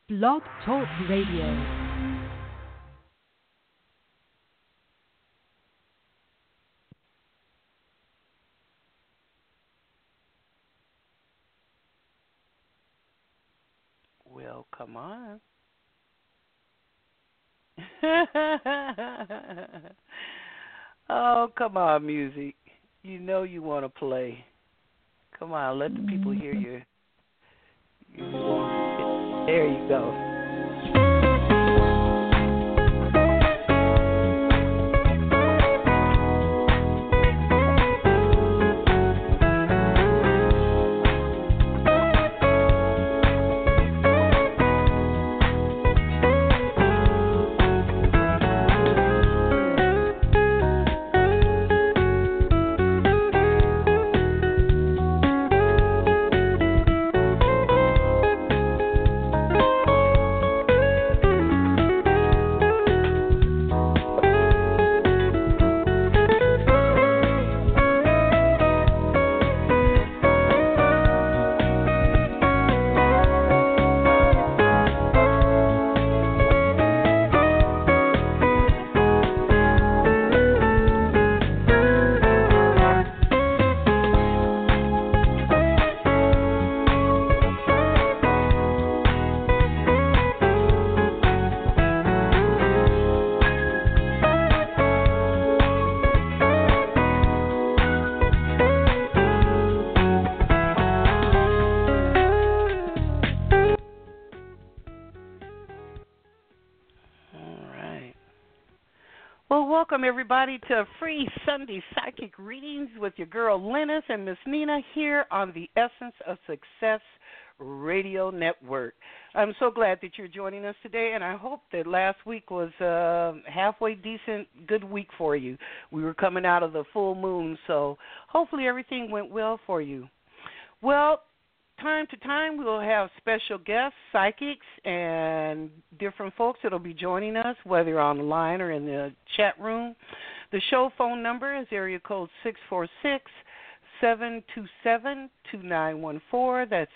Blog Talk Radio. Well, come on. Oh, come on, music. You know you want to play. Come on, let the people hear you. There you go. Welcome, everybody, to Free Sunday Psychic Readings with your girl, Lennis, and Miss Nina here on the Essence of Success Radio Network. I'm so glad that you're joining us today, and I hope that last week was halfway decent, good week for you. We were coming out of the full moon, so hopefully everything went well for you. Well, time to time, we'll have special guests, psychics, and different folks that will be joining us, whether on the line or in the chat room. The show phone number is area code 646-727-2914. That's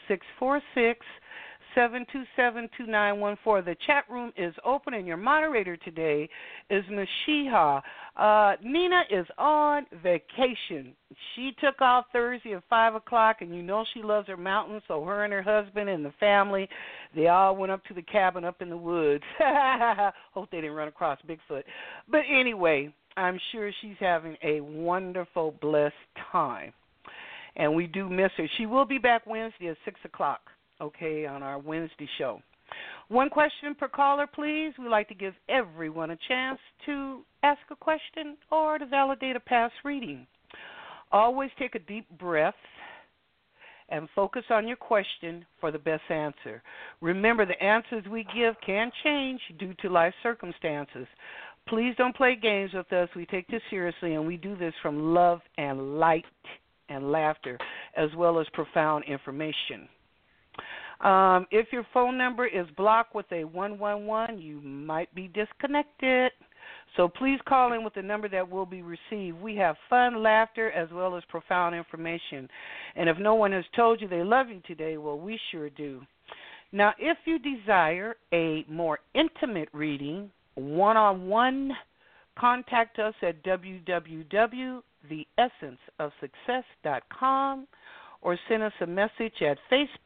646-727-2914. The chat room is open, and your moderator today is Ms. Sheha. Nina is on vacation. She took off Thursday at 5 o'clock, and you know she loves her mountains, so her and her husband and the family, they all went up to the cabin up in the woods. Hope they didn't run across Bigfoot. But anyway, I'm sure she's having a wonderful, blessed time, and we do miss her. She will be back Wednesday at 6 o'clock. Okay, on our Wednesday show. One question per caller, please. We like to give everyone a chance to ask a question or to validate a past reading. Always take a deep breath and focus on your question for the best answer. Remember, the answers we give can change due to life circumstances. Please don't play games with us. We take this seriously, and we do this from love and light and laughter, as well as profound information. If your phone number is blocked with a 111, you might be disconnected. So please call in with the number that will be received. We have fun, laughter, as well as profound information. And if no one has told you they love you today, well, we sure do. Now, if you desire a more intimate reading, one-on-one, contact us at www.theessenceofsuccess.com. or send us a message at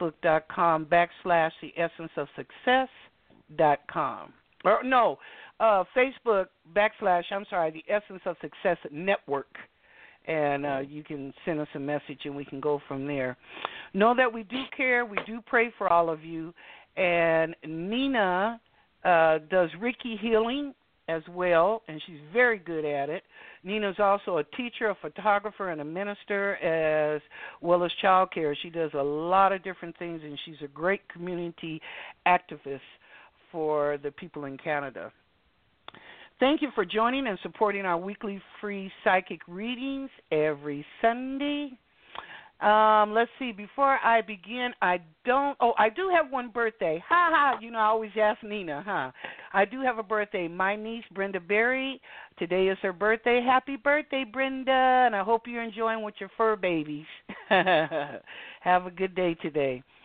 facebook.com/theessenceofsuccess.com. Or no, Facebook / the Essence of Success Network. And you can send us a message and we can go from there. Know that we do care. We do pray for all of you. And Nina does Reiki healing as well, and she's very good at it. Nina's also a teacher, a photographer, and a minister, as well as child care. She does a lot of different things, and she's a great community activist for the people in Canada. Thank you for joining and supporting our weekly free psychic readings every Sunday. Let's see. Before I begin, I do have one birthday. I always ask Nina, I do have a birthday. My niece, Brenda Berry, today is her birthday. Happy birthday, Brenda, and I hope you're enjoying with your fur babies. Have a good day today.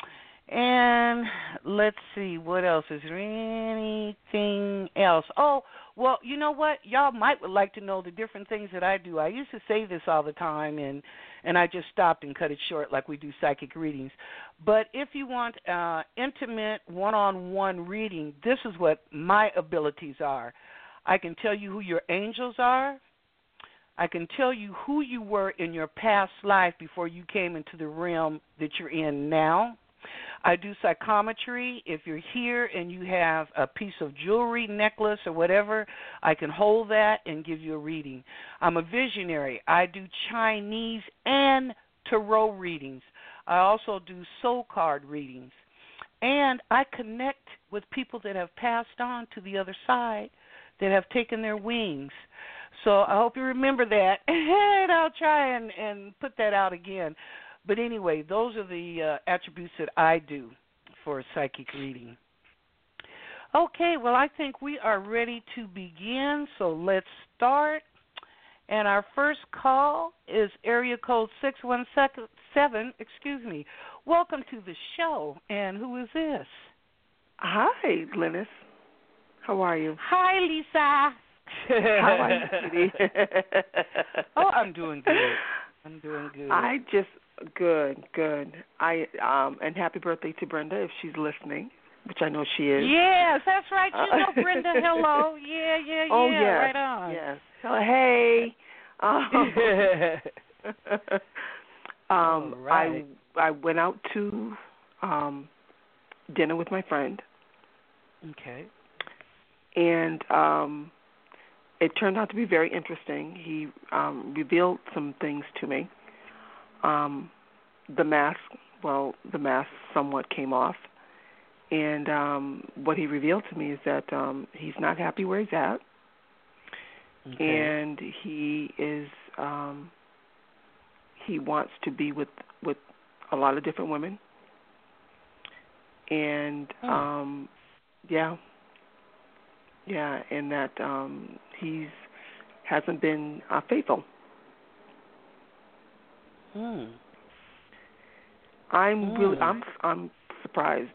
And let's see, what else? Is there anything else? Oh, well, you know what? Y'all might would like to know the different things that I do. I used to say this all the time, and I just stopped and cut it short like we do psychic readings. But if you want intimate one-on-one reading, this is what my abilities are. I can tell you who your angels are. I can tell you who you were in your past life before you came into the realm that you're in now. I do psychometry. If you're here and you have a piece of jewelry, necklace, or whatever, I can hold that and give you a reading. I'm a visionary. I do Chinese and tarot readings. I also do soul card readings. And I connect with people that have passed on to the other side, that have taken their wings. So I hope you remember that, and I'll try and put that out again. But anyway, those are the attributes that I do for a psychic reading. Okay, well, I think we are ready to begin, so let's start. And our first call is area code 617. Welcome to the show. And who is this? Hi, Linus. How are you? Hi, Lisa. How are you, sweetie? Oh, I'm doing good. Good. And happy birthday to Brenda if she's listening, which I know she is. Yes, that's right. You know Brenda. Hello. Yeah. Oh, yes. Right on. Yes. So, hey. All right. I went out to dinner with my friend. Okay. And it turned out to be very interesting. He revealed some things to me. The mask somewhat came off. And what he revealed to me is that he's not happy where he's at. Okay. And he is he wants to be with a lot of different women. And and that he's hasn't been faithful. I'm surprised.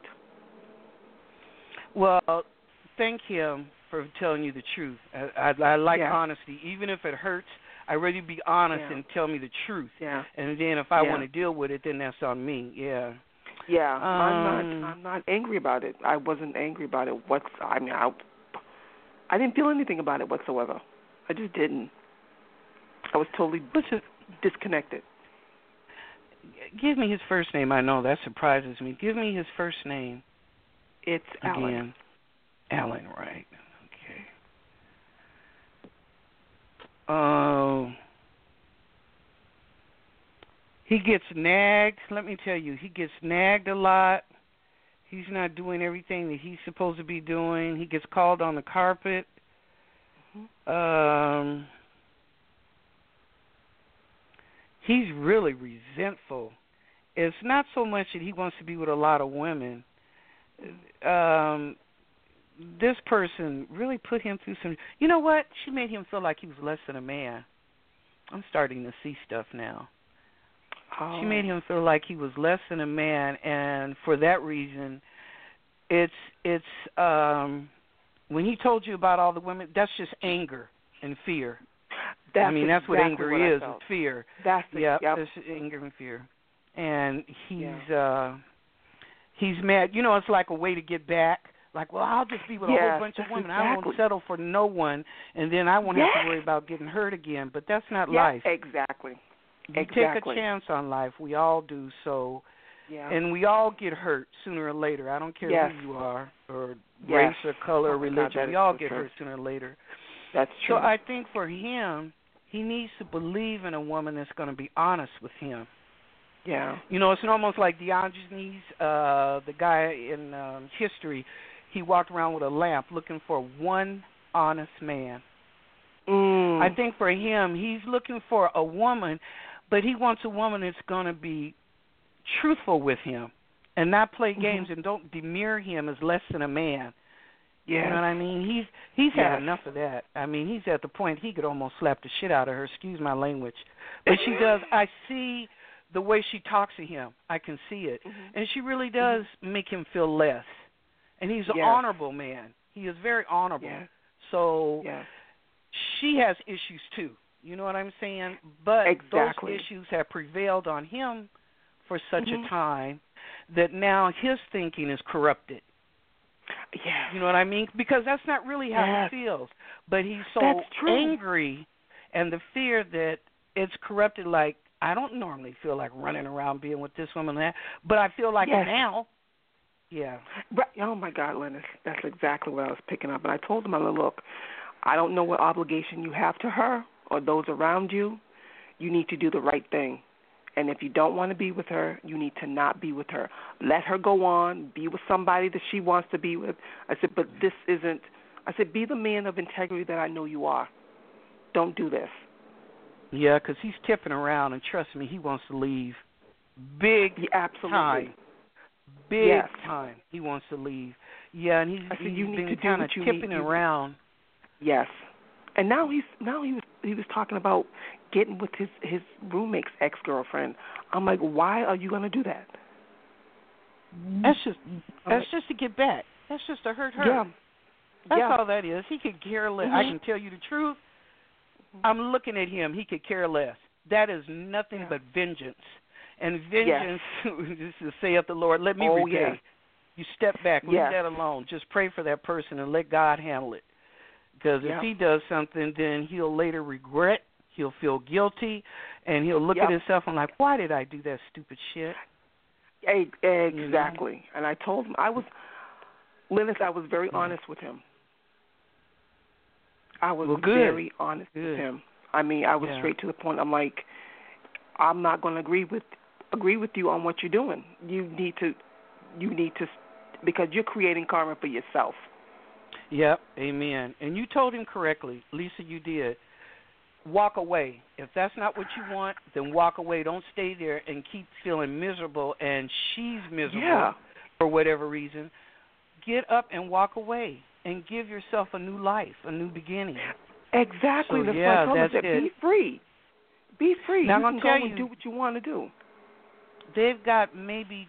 Well, thank him for telling you the truth. I like honesty, even if it hurts. I'd rather be honest and tell me the truth. Yeah. And then if I want to deal with it, then that's on me. Yeah. Yeah. I'm not angry about it. I wasn't angry about it. I didn't feel anything about it whatsoever. I just didn't. I was totally disconnected. Give me his first name. I know that surprises me. Give me his first name. It's Alan. Again. Alan, right. Okay. Oh. He gets nagged. Let me tell you, he gets nagged a lot. He's not doing everything that he's supposed to be doing. He gets called on the carpet. He's really resentful. It's not so much that he wants to be with a lot of women. This person really put him through some... You know what? She made him feel like he was less than a man. I'm starting to see stuff now. Oh. She made him feel like he was less than a man, and for that reason, it's when he told you about all the women, that's just anger and fear. That's exactly what anger is. It's fear. That's anger and fear. And he's mad. You know, it's like a way to get back. Like, well, I'll just be with a whole bunch of women. Exactly. I won't settle for no one, and then I won't have to worry about getting hurt again. But that's not life. Exactly. You take a chance on life. We all do so. Yeah. And we all get hurt sooner or later. I don't care who you are, or race or color or religion. We all get hurt sooner or later. That's true. So I think for him, he needs to believe in a woman that's going to be honest with him. Yeah. You know, it's almost like Diogenes, the guy in history. He walked around with a lamp looking for one honest man. I think for him, he's looking for a woman, but he wants a woman that's going to be truthful with him and not play games and don't demean him as less than a man. Yeah. You know what I mean? He's had enough of that. I mean, he's at the point he could almost slap the shit out of her, excuse my language. But she does. I see the way she talks to him, I can see it. Mm-hmm. And she really does make him feel less. And he's an honorable man. He is very honorable. Yes. So she has issues too. You know what I'm saying? But those issues have prevailed on him for such a time that now his thinking is corrupted. Yeah. You know what I mean? Because that's not really how he feels. But he's so angry, and the fear that it's corrupted. Like, I don't normally feel like running around being with this woman and that, but I feel like it now. Yeah. Right. Oh, my God, Lennis. That's exactly what I was picking up. And I told him, look, I don't know what obligation you have to her or those around you. You need to do the right thing. And if you don't want to be with her, you need to not be with her. Let her go on, be with somebody that she wants to be with. I said, but this isn't. I said, be the man of integrity that I know you are. Don't do this. Yeah, because he's tipping around, and trust me, he wants to leave. Big time. Big time. He wants to leave. Yeah, and he's been kind of tipping around. Yes. And now he was talking about getting with his roommate's ex-girlfriend. I'm like, why are you going to do that? That's just to get back. That's just to hurt her. Yeah. That's all that is. He could care less. I can tell you the truth. I'm looking at him. He could care less. That is nothing but vengeance. And vengeance, this is saith the Lord, let me repay. You step back. Leave that alone. Just pray for that person and let God handle it. Because if he does something, then he'll later regret, he'll feel guilty, and he'll look at himself and like, why did I do that stupid shit? Exactly. And I told him, I was very honest with him. I was very honest with him. I mean, I was straight to the point. I'm like, I'm not going to agree with you on what you're doing. You need to, because you're creating karma for yourself. Yep, amen. And you told him correctly. Lisa, you did. Walk away. If that's not what you want, then walk away. Don't stay there and keep feeling miserable, and she's miserable for whatever reason. Get up and walk away and give yourself a new life, a new beginning. Exactly. So, that's it. Be free. Be free. Now, you I'm can going go to and do what you want to do. They've got maybe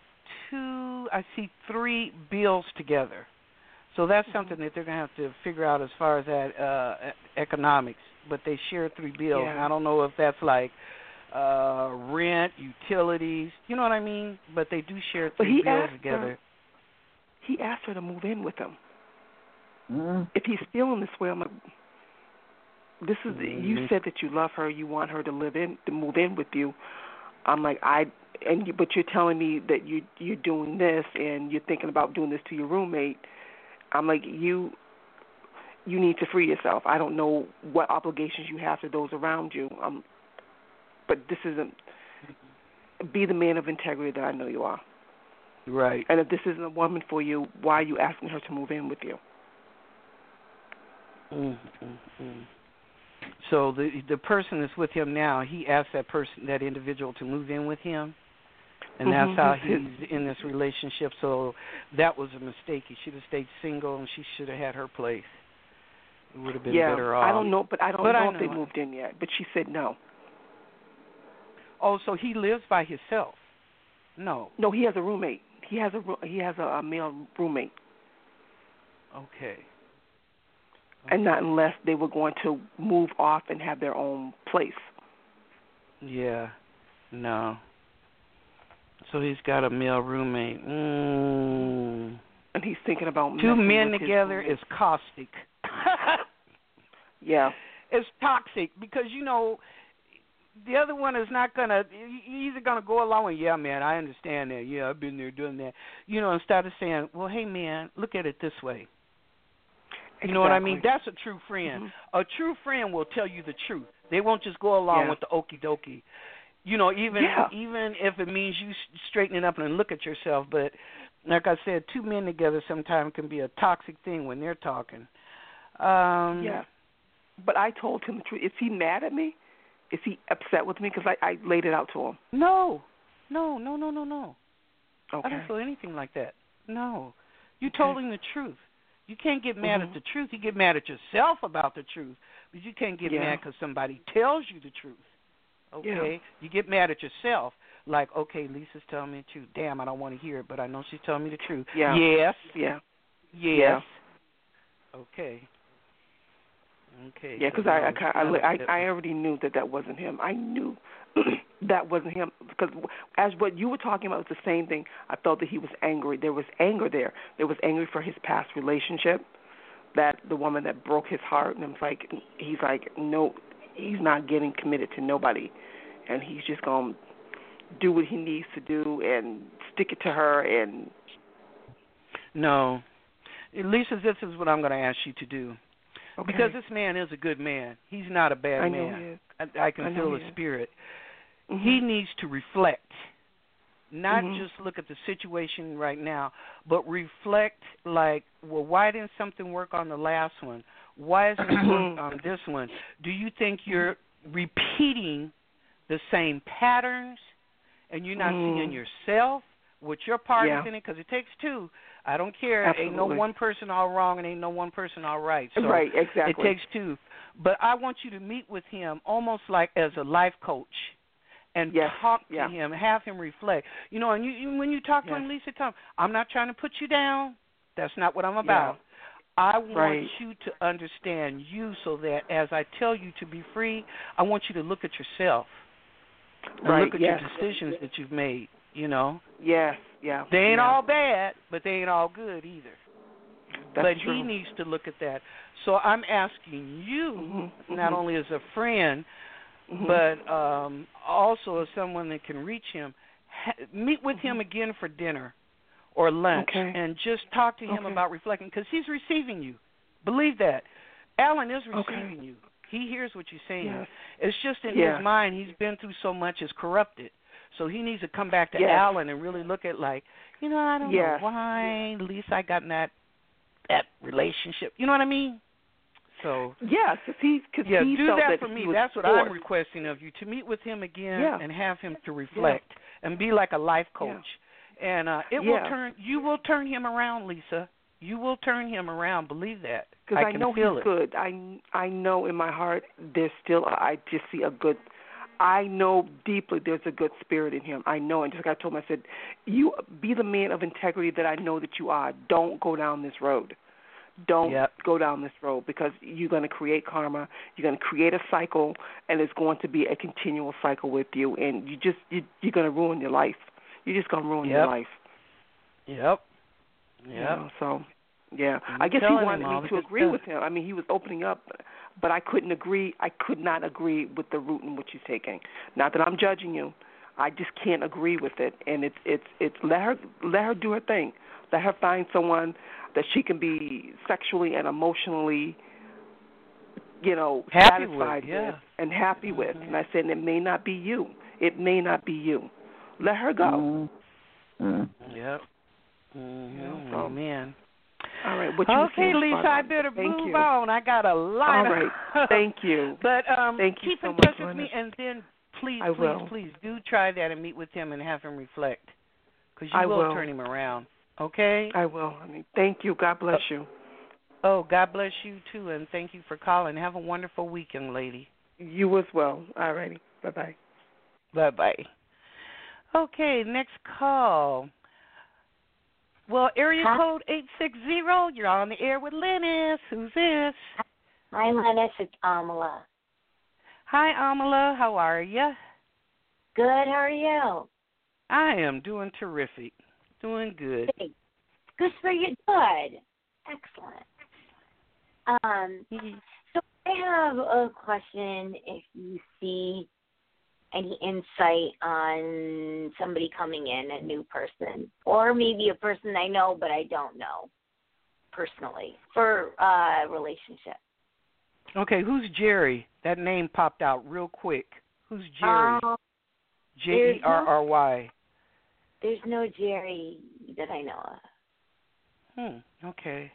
3 bills together. So that's something that they're going to have to figure out as far as that economics. But they share 3 bills. And I don't know if that's like rent, utilities, you know what I mean? But they do share 3 bills together. He asked her to move in with him. If he's feeling this way, I'm like, you said that you love her, you want her to move in with you. I'm like, but you're telling me that you're doing this and you're thinking about doing this to your roommate. I'm like, you need to free yourself. I don't know what obligations you have to those around you. But this isn't. Be the man of integrity that I know you are. Right. And if this isn't a woman for you, why are you asking her to move in with you? So the person that's with him now, he asked that individual to move in with him, and that's how he's in this relationship. So that was a mistake. He should have stayed single, and she should have had her place. It would have been better off. I don't know, but I don't know if they moved in yet. But she said no. Oh, so he lives by himself? No. No, he has a roommate. He has a male roommate. Okay. And not unless they were going to move off and have their own place. Yeah. No. So he's got a male roommate. And he's thinking about 2 men together is caustic. Yeah. It's toxic because, the other one is not going to, he's either going to go along with, yeah, man, I understand that. Yeah, I've been there doing that. Instead of saying, well, hey, man, look at it this way. You know what I mean? That's a true friend. A true friend will tell you the truth. They won't just go along with the okie dokie. Even if it means you straightening up and look at yourself. But like I said, 2 men together sometimes can be a toxic thing when they're talking. But I told him the truth. Is he mad at me? Is he upset with me? Because I laid it out to him. No. Okay. I don't feel anything like that. No. You told him the truth. You can't get mad at the truth. You get mad at yourself about the truth. But you can't get mad because somebody tells you the truth. Okay? You get mad at yourself. like, okay, Lisa's telling me the truth. Damn, I don't want to hear it, but I know she's telling me the truth. Yeah. Yes. Yeah. Yes. Yeah. Okay. Okay. Yeah, because I already knew that wasn't him. I knew that wasn't him because as what you were talking about was the same thing. I felt that he was angry. There was anger there. There was anger for his past relationship, that the woman that broke his heart, and he's like, no, he's not getting committed to nobody, and he's just gonna do what he needs to do and stick it to her. And no, Lisa, this is what I'm going to ask you to do. okay. Because this man is a good man. He's not a bad I know man. he is. I can feel his spirit. He needs to reflect, not just look at the situation right now, but reflect like, well, why didn't something work on the last one? Why isn't it work on this one? Do you think you're repeating the same patterns and you're not seeing yourself, what your part is in it? Because it takes two. I don't care. Absolutely. Ain't no one person all wrong and ain't no one person all right. So right, exactly. it takes two. But I want you to meet with him almost like as a life coach and talk to him, have him reflect. You know, and you when you talk to him, Lisa, tell him, I'm not trying to put you down. That's not what I'm about. I want you to understand you so that as I tell you to be free, I want you to look at yourself and look at your decisions that you've made, you know. Yes, yeah. They ain't all bad, but they ain't all good either. That's true. He needs to look at that. So I'm asking you, not only as a friend, but also as someone that can reach him, meet with him again for dinner or lunch and just talk to him about reflecting, because he's receiving you. Believe that. Alan is receiving you. He hears what you're saying. Yes. It's just in his mind, he's been through so much, it's corrupted. So he needs to come back to Alan and really look at like, you know, I don't know why, at least I got in that relationship. You know what I mean? So because he do felt that for me. That's what I'm requesting of you, to meet with him again and have him to reflect and be like a life coach. And you will turn him around, Lisa. You will turn him around. Believe that. Because I know feel he's it. good. I know in my heart there's still I just see a good. I know deeply there's a good spirit in him. I know, and just like I told him, I said, you be the man of integrity that I know that you are. Don't go down this road. Don't go down this road, because you're going to create karma. You're going to create a cycle, and it's going to be a continual cycle with you, and you're going to ruin your life. You're just going to ruin your life. Yep. You know, so, I guess he wanted me to agree with him. I mean, he was opening up, but I couldn't agree. I could not agree with the route in which he's taking. Not that I'm judging you. I just can't agree with it. And it's let her do her thing. Let her find someone that she can be sexually and emotionally, satisfied with and happy with. And I said, it may not be you. It may not be you. Let her go. Yep. Oh, man. All right. What you okay, Lisa, I better move on. I got a lot. All right. Thank you. But keep in so touch much, with me, and then please do try that and meet with him and have him reflect, because you will turn him around. Okay? I will. Thank you. God bless you. Oh, God bless you, too, and thank you for calling. Have a wonderful weekend, lady. You as well. All righty. Bye-bye. Bye-bye. Okay, next call. Well, area code 860, you're on the air with Lennis. Who's this? Hi, Lennis. It's Amala. Hi, Amala. How are you? Good. How are you? I am doing terrific. Doing good. Good for you. Good. Excellent. So I have a question. If you see any insight on somebody coming in, a new person, or maybe a person I know but I don't know personally, for a relationship. Okay, who's Jerry? That name popped out real quick. Who's Jerry? Jerry. There's no Jerry that I know of. Okay.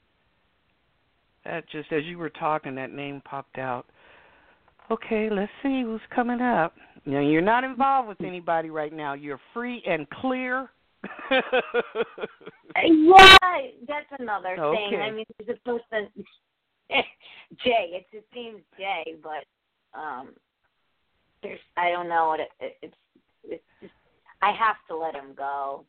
That just, as you were talking, that name popped out. Okay, let's see who's coming up. Now, you're not involved with anybody right now. You're free and clear. Yeah, that's another thing. I mean, there's a person, Jay. It seems Jay, but I don't know what it's just I have to let him go.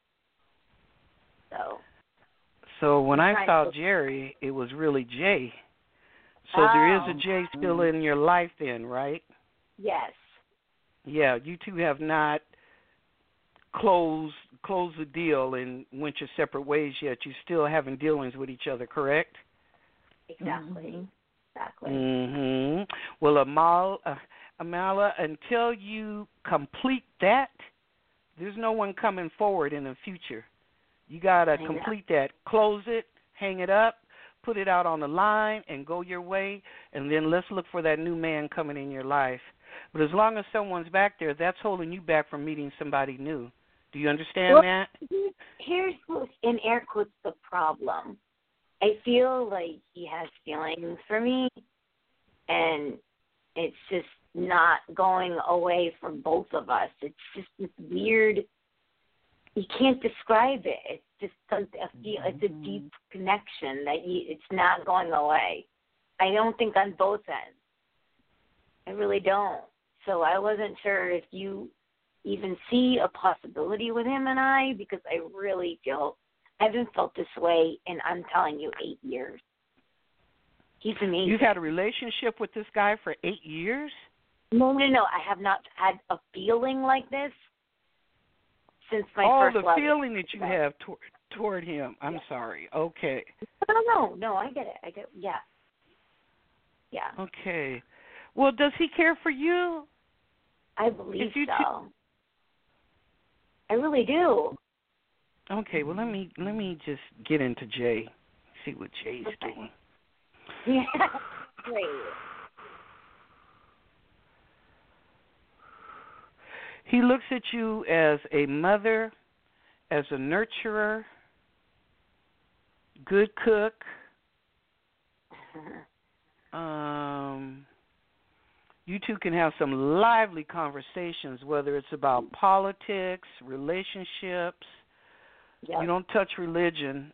So when I saw to... Jerry, it was really Jay. So there is a Jay still in your life then, right? Yes. Yeah, you two have not closed the deal and went your separate ways yet. You're still having dealings with each other, correct? Exactly. Exactly. Mhm. Well, Amala, until you complete that, there's no one coming forward in the future. You got to complete that. Close it, hang it up, put it out on the line, and go your way, and then let's look for that new man coming in your life. But as long as someone's back there, that's holding you back from meeting somebody new. Do you understand that? Here's, in air quotes, the problem. I feel like he has feelings for me, and it's just not going away for both of us. It's just this weird, you can't describe it. It's just something, it's a deep connection that it's not going away. I don't think on both ends. I really don't. So I wasn't sure if you even see a possibility with him and I, because I really I haven't felt this way in, I'm telling you, 8 years. He's amazing. You've had a relationship with this guy for 8 years? No. I have not had a feeling like this since my first love. Oh, the feeling that you have toward him. I'm sorry. Okay. No, I get it. Yeah. Okay. Well, does he care for you? I believe so. I really do. Okay, well, let me just get into Jay, see what Jay's doing. Yeah, great. He looks at you as a mother, as a nurturer, good cook. You two can have some lively conversations, whether it's about politics, relationships. Yep. You don't touch religion.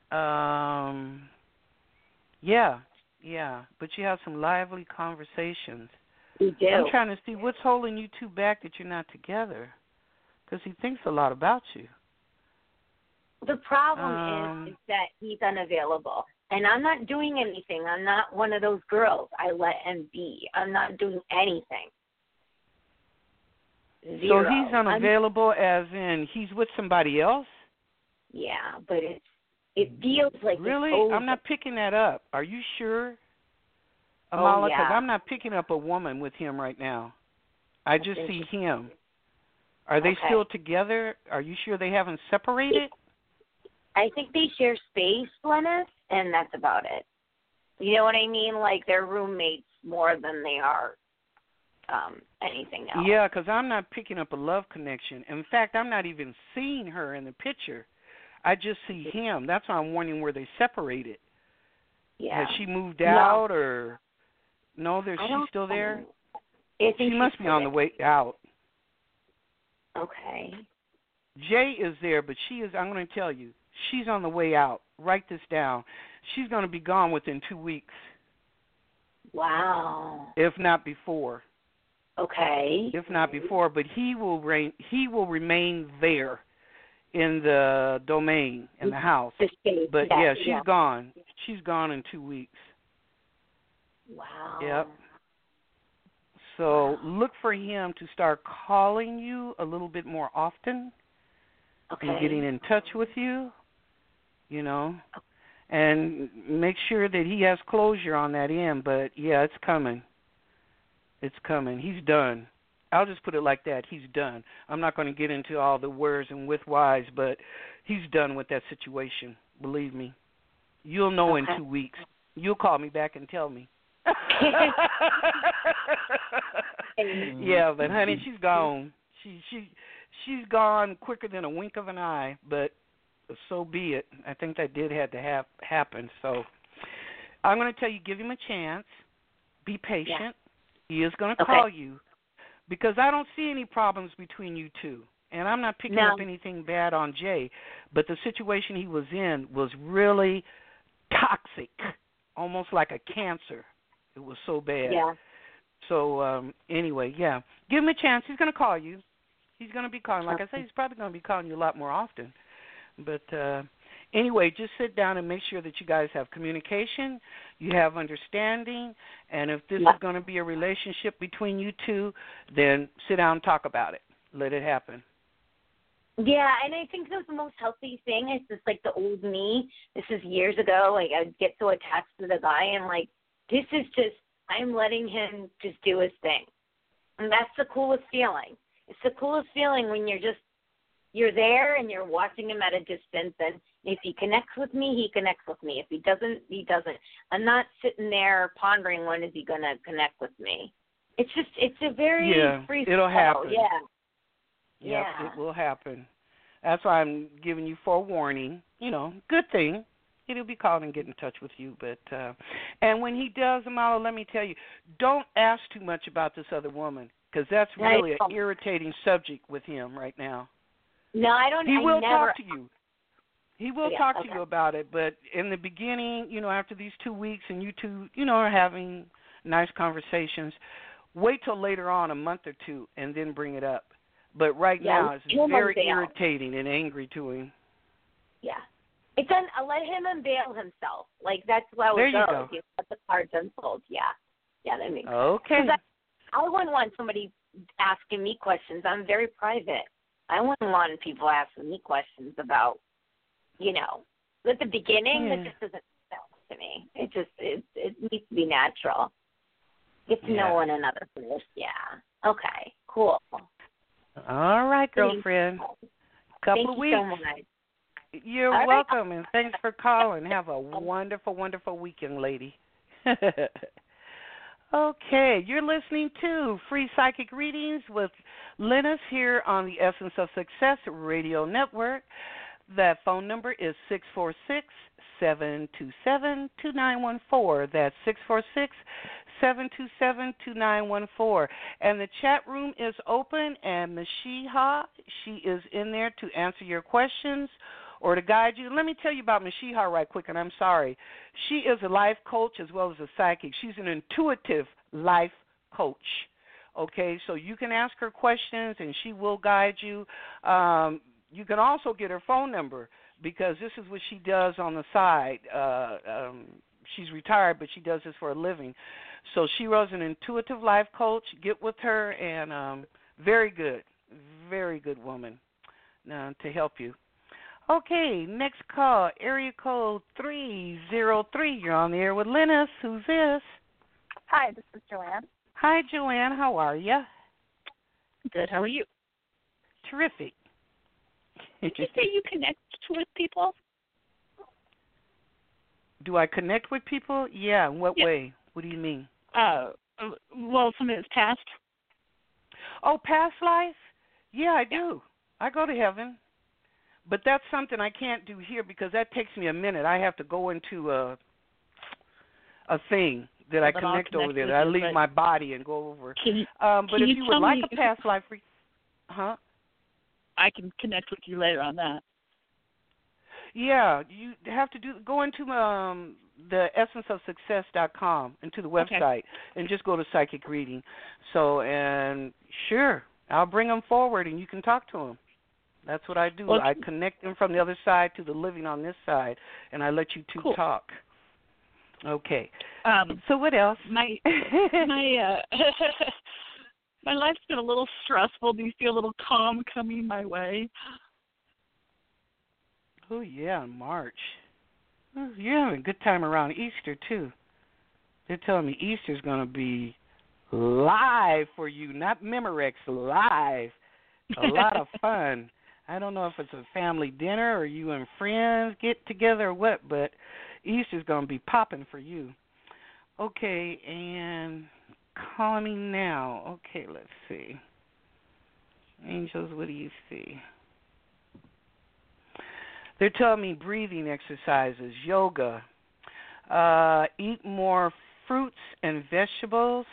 Yeah, but you have some lively conversations. We do. I'm trying to see what's holding you two back that you're not together, because he thinks a lot about you. The problem is that he's unavailable, and I'm not doing anything. I'm not one of those girls. I let him be. I'm not doing anything. Zero. So he's unavailable as in he's with somebody else? Yeah, but it feels like really? It's over. I'm not picking that up. Are you sure, Amala? Because I'm not picking up a woman with him right now. I just see him. Are they still together? Are you sure they haven't separated? I think they share space, Lennis, and that's about it. You know what I mean? Like they're roommates more than they are anything else. Yeah, because I'm not picking up a love connection. In fact, I'm not even seeing her in the picture. I just see him. That's why I'm wondering where they separated. Yeah. Has she moved out or no? She's still there? She must be on the way out. Okay. Jay is there, but I'm going to tell you, she's on the way out. Write this down. She's going to be gone within 2 weeks. Wow. If not before. Okay. If not before, but he will remain there in the domain, in the house. But she's gone. She's gone in 2 weeks. Wow. Yep. So look for him to start calling you a little bit more often. Okay. And getting in touch with you, and make sure that he has closure on that end. But, yeah, it's coming. It's coming. He's done. I'll just put it like that. He's done. I'm not going to get into all the wheres and with whys, but he's done with that situation. Believe me. You'll know in 2 weeks. You'll call me back and tell me. Yeah, but, honey, she's gone. She's gone quicker than a wink of an eye, but so be it. I think that did have to happen. So I'm going to tell you, give him a chance. Be patient. Yeah. He is going to call you because I don't see any problems between you two. And I'm not picking up anything bad on Jay, but the situation he was in was really toxic, almost like a cancer. It was so bad. Yeah. So anyway, yeah. Give him a chance. He's going to call you. He's going to be calling. Like I said, he's probably going to be calling you a lot more often. But anyway, just sit down and make sure that you guys have communication, you have understanding, and if this is going to be a relationship between you two, then sit down and talk about it. Let it happen. Yeah, and I think that's the most healthy thing. It's just like the old me. This is years ago. Like, I'd get so attached to the guy, and like, this is just, I'm letting him just do his thing. And that's the coolest feeling. It's the coolest feeling when you're there and you're watching him at a distance, and if he connects with me, he connects with me. If he doesn't, he doesn't. I'm not sitting there pondering when is he going to connect with me. It's just, it's a very free it'll flow. happen. Yeah. It will happen. That's why I'm giving you forewarning. Good thing. He'll be calling and get in touch with you. But and when he does, Amala, let me tell you, don't ask too much about this other woman, because that's really an irritating subject with him right now. No, I don't. He will never, talk to you. He will talk to you about it, but in the beginning, after these 2 weeks and you two, are having nice conversations, wait till later on, a month or two, and then bring it up. But right now, it's very irritating and angry to him. Yeah. It's let him unveil himself. Like, that's how it goes. You let the cards unfold. Yeah. Yeah, that makes sense. Okay. I wouldn't want somebody asking me questions. I'm very private. I wouldn't want people asking me questions about, at the beginning, that just doesn't make sense to me. It needs to be natural. Get to know one another first. Yeah. Okay. Cool. All right, girlfriend. Couple of weeks. Thank you so much. You're welcome, and thanks for calling. Have a wonderful, wonderful weekend, lady. Okay, you're listening to Free Psychic Readings with Linus here on the Essence of Success Radio Network. That phone number is 646-727-2914. That's 646-727-2914. And the chat room is open, and Mashiha, she is in there to answer your questions or to guide you. Let me tell you about Mashiha right quick, and I'm sorry. She is a life coach as well as a psychic. She's an intuitive life coach. Okay, so you can ask her questions, and she will guide you. You can also get her phone number, because this is what she does on the side. She's retired, but she does this for a living. So she was an intuitive life coach. Get with her, and very good woman to help you. Okay, next call, area code 303. You're on the air with Linus. Who's this? Hi, this is Joanne. Hi, Joanne. How are you? Good. How are you? Terrific. Did you say you connect with people? Do I connect with people? Yeah. In what way? What do you mean? Well, somebody that's passed. Oh, past life? Yeah, I do. I go to heaven. But that's something I can't do here, because that takes me a minute. I have to go into a thing that I connect over there. That I leave my body and go over. But if you would like a past life, I can connect with you later on that. Yeah, you have to go into the essenceofsuccess.com, into the website, and just go to psychic reading. So, and sure, I'll bring them forward, and you can talk to them. That's what I do. I connect them from the other side to the living on this side, and I let you two talk. Okay. So what else? My life's been a little stressful. Do you see a little calm coming my way? Oh, yeah, in March. Oh, you're having a good time around Easter, too. They're telling me Easter's going to be live for you, not Memorex, live. A lot of fun. I don't know if it's a family dinner or you and friends get together or what, but Easter's going to be popping for you. Okay, and calling me now. Okay, let's see. Angels, what do you see? They're telling me breathing exercises, yoga, eat more fruits and vegetables,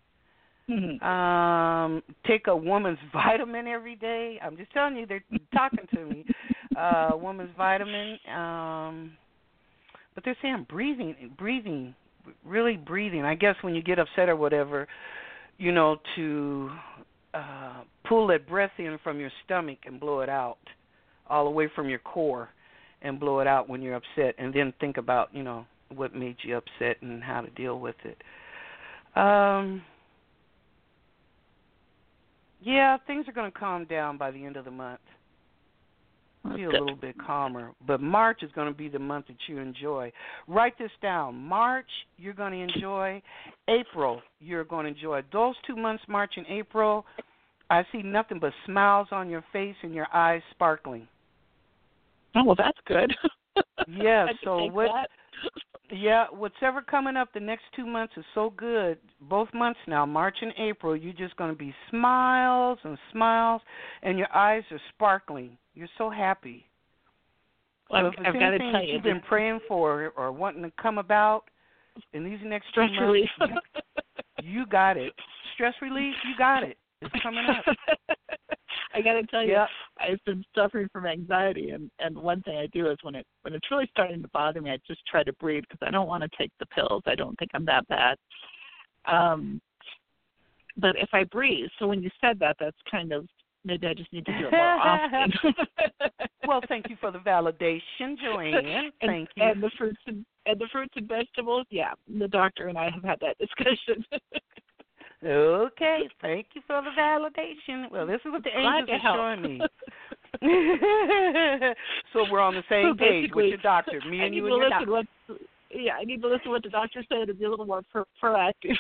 take a woman's vitamin every day. I'm just telling you, they're talking to me. Woman's vitamin. But they're saying breathing, really breathing. I guess when you get upset or whatever, to pull that breath in from your stomach and blow it out, all the way from your core, and blow it out when you're upset, and then think about, what made you upset and how to deal with it. Yeah, things are going to calm down by the end of the month. Feel a little bit calmer. But March is going to be the month that you enjoy. Write this down. March, you're going to enjoy. April, you're going to enjoy. Those 2 months, March and April, I see nothing but smiles on your face and your eyes sparkling. Oh, well, that's good. Yeah, so what's ever coming up the next 2 months is so good. Both months now, March and April, you're just going to be smiles and smiles, and your eyes are sparkling. You're so happy. Well, so if I've got to tell you, you've been praying for or wanting to come about in these next 2 months, stress relief. you got it. Stress relief, you got it. It's coming up. I got to tell you, Yep. I've been suffering from anxiety, and one thing I do is when it's really starting to bother me, I just try to breathe because I don't want to take the pills. I don't think I'm that bad. But if I breathe, so when you said that, that's kind of, maybe I just need to do it more often. Well, thank you for the validation, Joanne. Thank you. And the fruits and vegetables, yeah. The doctor and I have had that discussion. Okay, thank you for the validation. Well, this is what the angels are showing me. So we're on the same page with your doctor, me and you and your doctor. I need to listen to what the doctor said and be a little more proactive.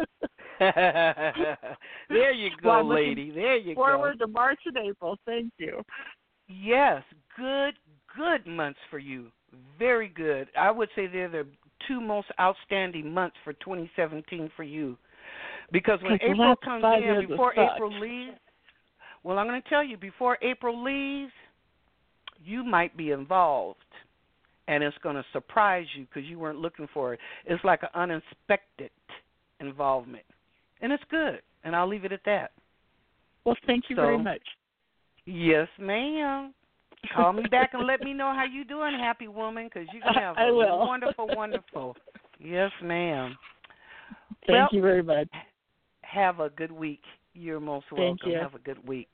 There you go, lady. There you go. Forward to March and April. Thank you. Yes, good months for you. Very good. I would say they're the 2 most outstanding months for 2017 for you. Because when April comes in, before April leaves, well, I'm going to tell you, before April leaves, you might be involved. And it's going to surprise you because you weren't looking for it. It's like an unexpected involvement. And it's good. And I'll leave it at that. Well, thank you very much. Yes, ma'am. Call me back and let me know how you doing, happy woman, because you're going to have a wonderful. Yes, ma'am. Thank you very much. Have a good week. You're most welcome. Thank you. Have a good week.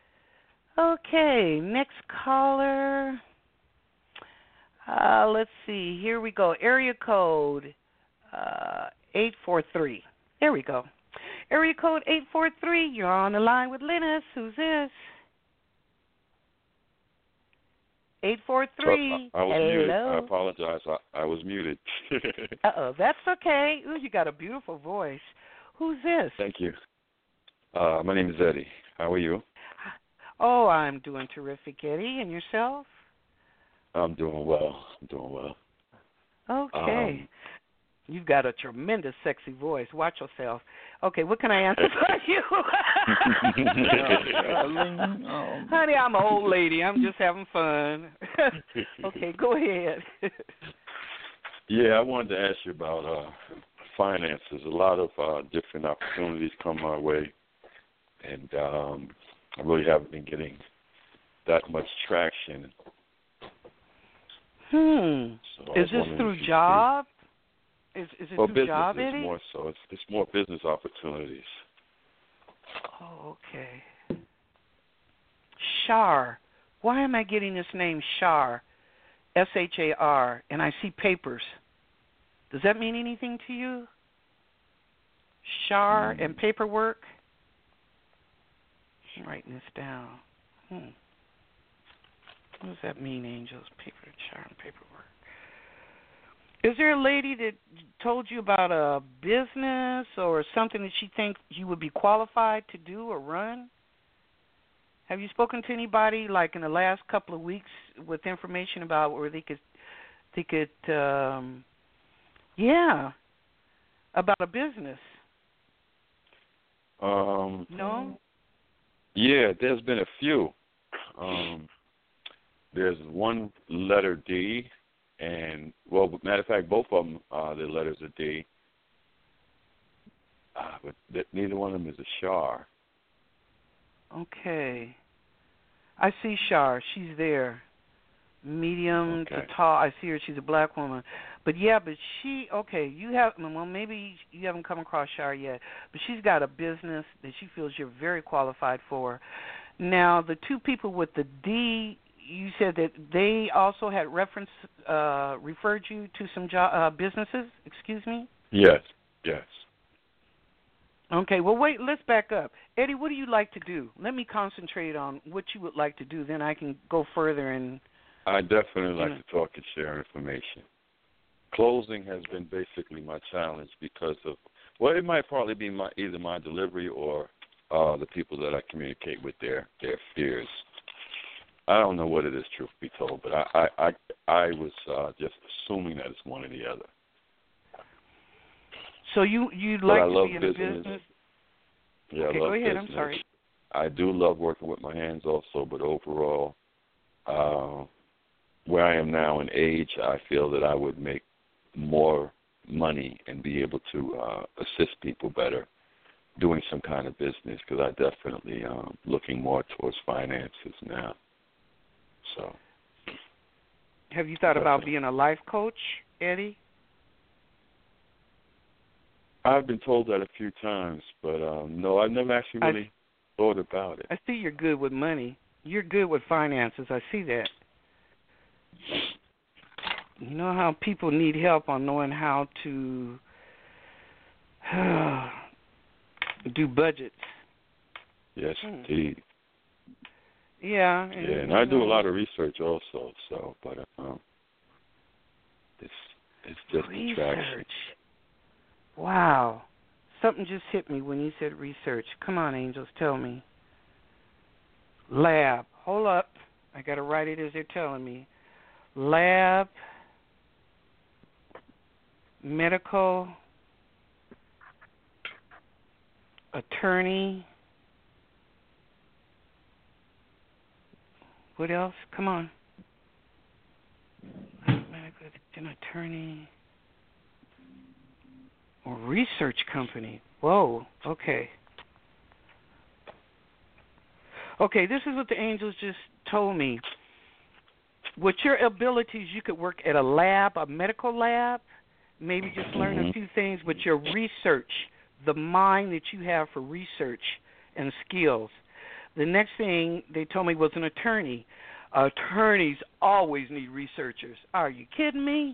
Okay, next caller. Let's see. Here we go. Area code 843. There we go. Area code 843. You're on the line with Linus. Who's this? 843. I was Hello. muted. I apologize. I was muted. That's okay. Ooh, you got a beautiful voice. Who's this? Thank you. My name is Eddie. How are you? Oh, I'm doing terrific, Eddie. And yourself? I'm doing well. Okay. You've got a tremendous, sexy voice. Watch yourself. Okay, what can I answer for you? Honey, I'm an old lady. I'm just having fun. Okay, go ahead. Yeah, I wanted to ask you about finances. A lot of different opportunities come my way, and I really haven't been getting that much traction. So is this through job? Is it through business job, is Eddie? more so. It's more business opportunities. Oh, okay. Shar. Why am I getting this name Shar? S-H-A-R, and I see papers. Does that mean anything to you? Shar and paperwork? I'm writing this down. What does that mean, angels? Paper, Shar, and paperwork. Is there a lady that told you about a business or something that she thinks you would be qualified to do or run? Have you spoken to anybody like in the last couple of weeks with information about where they could about a business? No? Yeah, there's been a few. There's one letter D, and, well, matter of fact, both of them, their letters are D. But neither one of them is a Shar. Okay. I see Shar. She's there. medium Okay. to tall. I see her. She's a black woman. But yeah, but you have, well, maybe you haven't come across Shar yet, but she's got a business that she feels you're very qualified for. Now, the two people with the D, you said that they also had referred you to some businesses, excuse me? Yes. Okay, well, wait, let's back up. Eddie, what do you like to do? Let me concentrate on what you would like to do, then I can go further and... I definitely like to talk and share information. Closing has been basically my challenge because of, well, it might partly be either my delivery or the people that I communicate with, their fears. I don't know what it is, truth be told, but I was just assuming that it's one or the other. So you'd like to be in a business. business? Yeah, okay, I love go ahead. business. I'm sorry. I do love working with my hands also, but overall, where I am now in age, I feel that I would make more money and be able to assist people better doing some kind of business, because I definitely looking more towards finances now. So, have you thought about being a life coach, Eddie? I've been told that a few times, but no, I've never actually really thought about it. I see you're good with money. You're good with finances. I see that. You know how people need help on knowing how to do budgets. Yes, indeed. Yeah. And I do a lot of research also. So, but it's just distraction. Wow. Something just hit me when you said research. Come on, angels, tell me. Lab. Hold up. I got to write it as they're telling me. Lab, medical, attorney. What else? Come on. Medical, an attorney. Or research company. Whoa, okay. Okay, this is what the angels just told me. With your abilities, you could work at a lab, a medical lab, maybe just learn a few things with your research, the mind that you have for research and skills. The next thing they told me was an attorney. Attorneys always need researchers. Are you kidding me?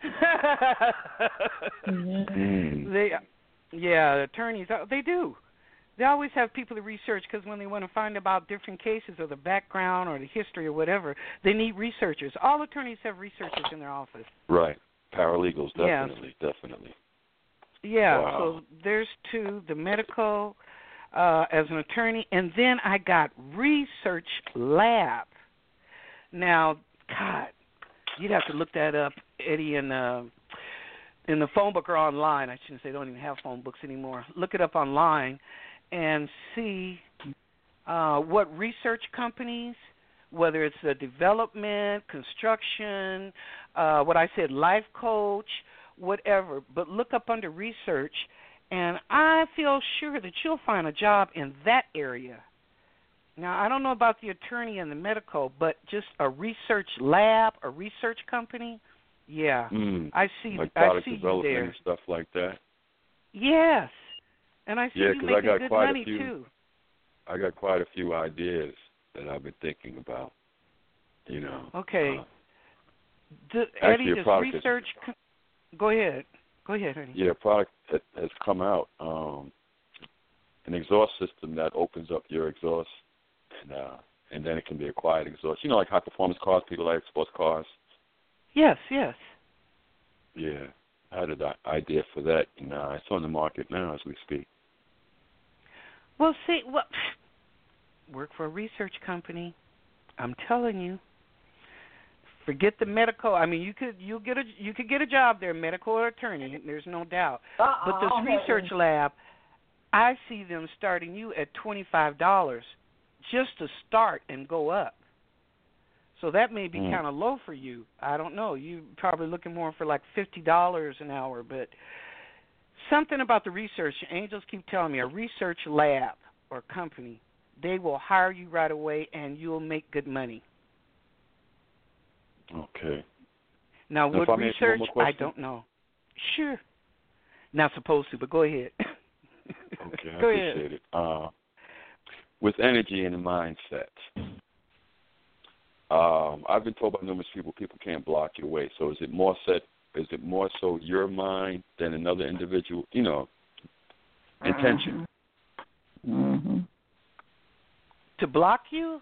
Attorneys, they do. They always have people to research because when they want to find about different cases or the background or the history or whatever, they need researchers. All attorneys have researchers in their office. Right. Paralegals, definitely. Yeah, wow. So there's two, the medical as an attorney, and then I got research lab. Now, God, you'd have to look that up, Eddie, in the phone book or online. I shouldn't say they don't even have phone books anymore. Look it up online and see what research companies, whether it's the development, construction, what I said, life coach, whatever. But look up under research, and I feel sure that you'll find a job in that area. Now, I don't know about the attorney and the medical, but just a research lab, a research company, yeah. I see you development there. And stuff like that. Yes. And I see you making good money, too. I got quite a few ideas that I've been thinking about, you know. Okay. Eddie, does research... Go ahead, Eddie. Yeah, a product that has come out, an exhaust system that opens up your exhaust, and then it can be a quiet exhaust. You know, like high-performance cars, people like sports cars. Yes. Yeah, I had an idea for that, and it's on the market now as we speak. Well, work for a research company. I'm telling you. Forget the medical. I mean, you could get a job there, medical or attorney. There's no doubt. But this research lab, I see them starting you at $25 just to start and go up. So that may be kind of low for you. I don't know. You're probably looking more for like $50 an hour. But something about the research, angels keep telling me, a research lab or company, they will hire you right away and you'll make good money. Okay. Now, If with I may ask you one research, more I question? don't know. Sure. Not supposed to, but go ahead. Okay, I Go appreciate it. With energy and the mindset, I've been told by numerous people can't block your way. So is it more so your mind than another individual? Intention. Mm-hmm. To block you?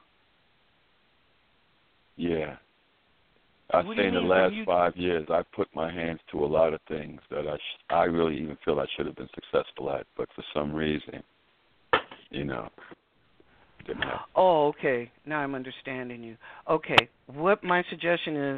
Yeah. I'd What do say you in the mean? last 5 years, I've put my hands to a lot of things that I really even feel I should have been successful at, but for some reason, didn't happen. Oh, okay. Now I'm understanding you. Okay. What my suggestion is,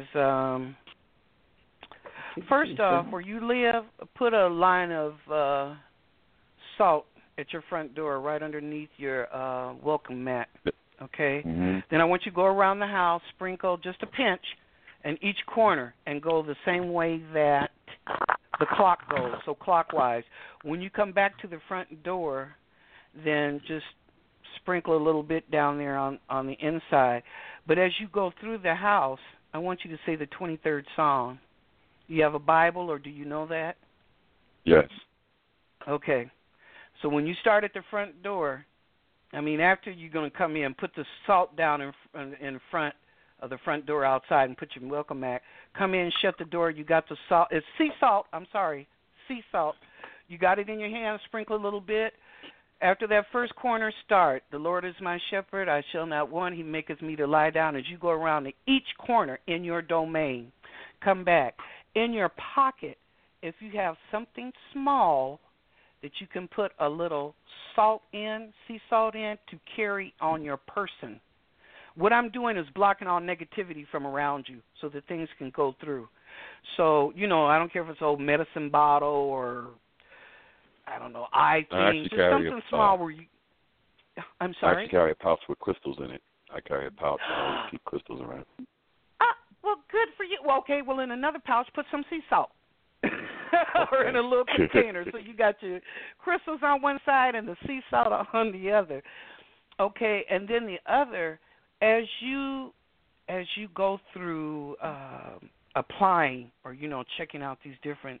first off, where you live, put a line of salt at your front door right underneath your welcome mat. Okay? Mm-hmm. Then I want you to go around the house, sprinkle just a pinch in each corner, and go the same way that the clock goes, so clockwise. When you come back to the front door, then just sprinkle a little bit down there on the inside. But as you go through the house, I want you to say the 23rd Psalm. You have a Bible, or do you know that? Yes. Okay. So when you start at the front door, after you're going to come in, put the salt down in front of the front door outside and put your welcome mat. Come in, shut the door. You got the salt. It's sea salt. Sea salt. You got it in your hand. Sprinkle a little bit. After that first corner, start. The Lord is my shepherd. I shall not want. He maketh me to lie down. As you go around to each corner in your domain, come back. In your pocket, if you have something small that you can put a little salt in, sea salt in, to carry on your person. What I'm doing is blocking all negativity from around you so that things can go through. So, I don't care if it's an old medicine bottle or, eye thing. Just something small where you... I'm sorry? I actually carry a pouch with crystals in it. I carry a pouch. I always keep crystals around. Well, good for you. Well, okay, in another pouch, put some sea salt. Or in a little container. So you got your crystals on one side and the sea salt on the other. Okay, and then the other... As you go through applying or checking out these different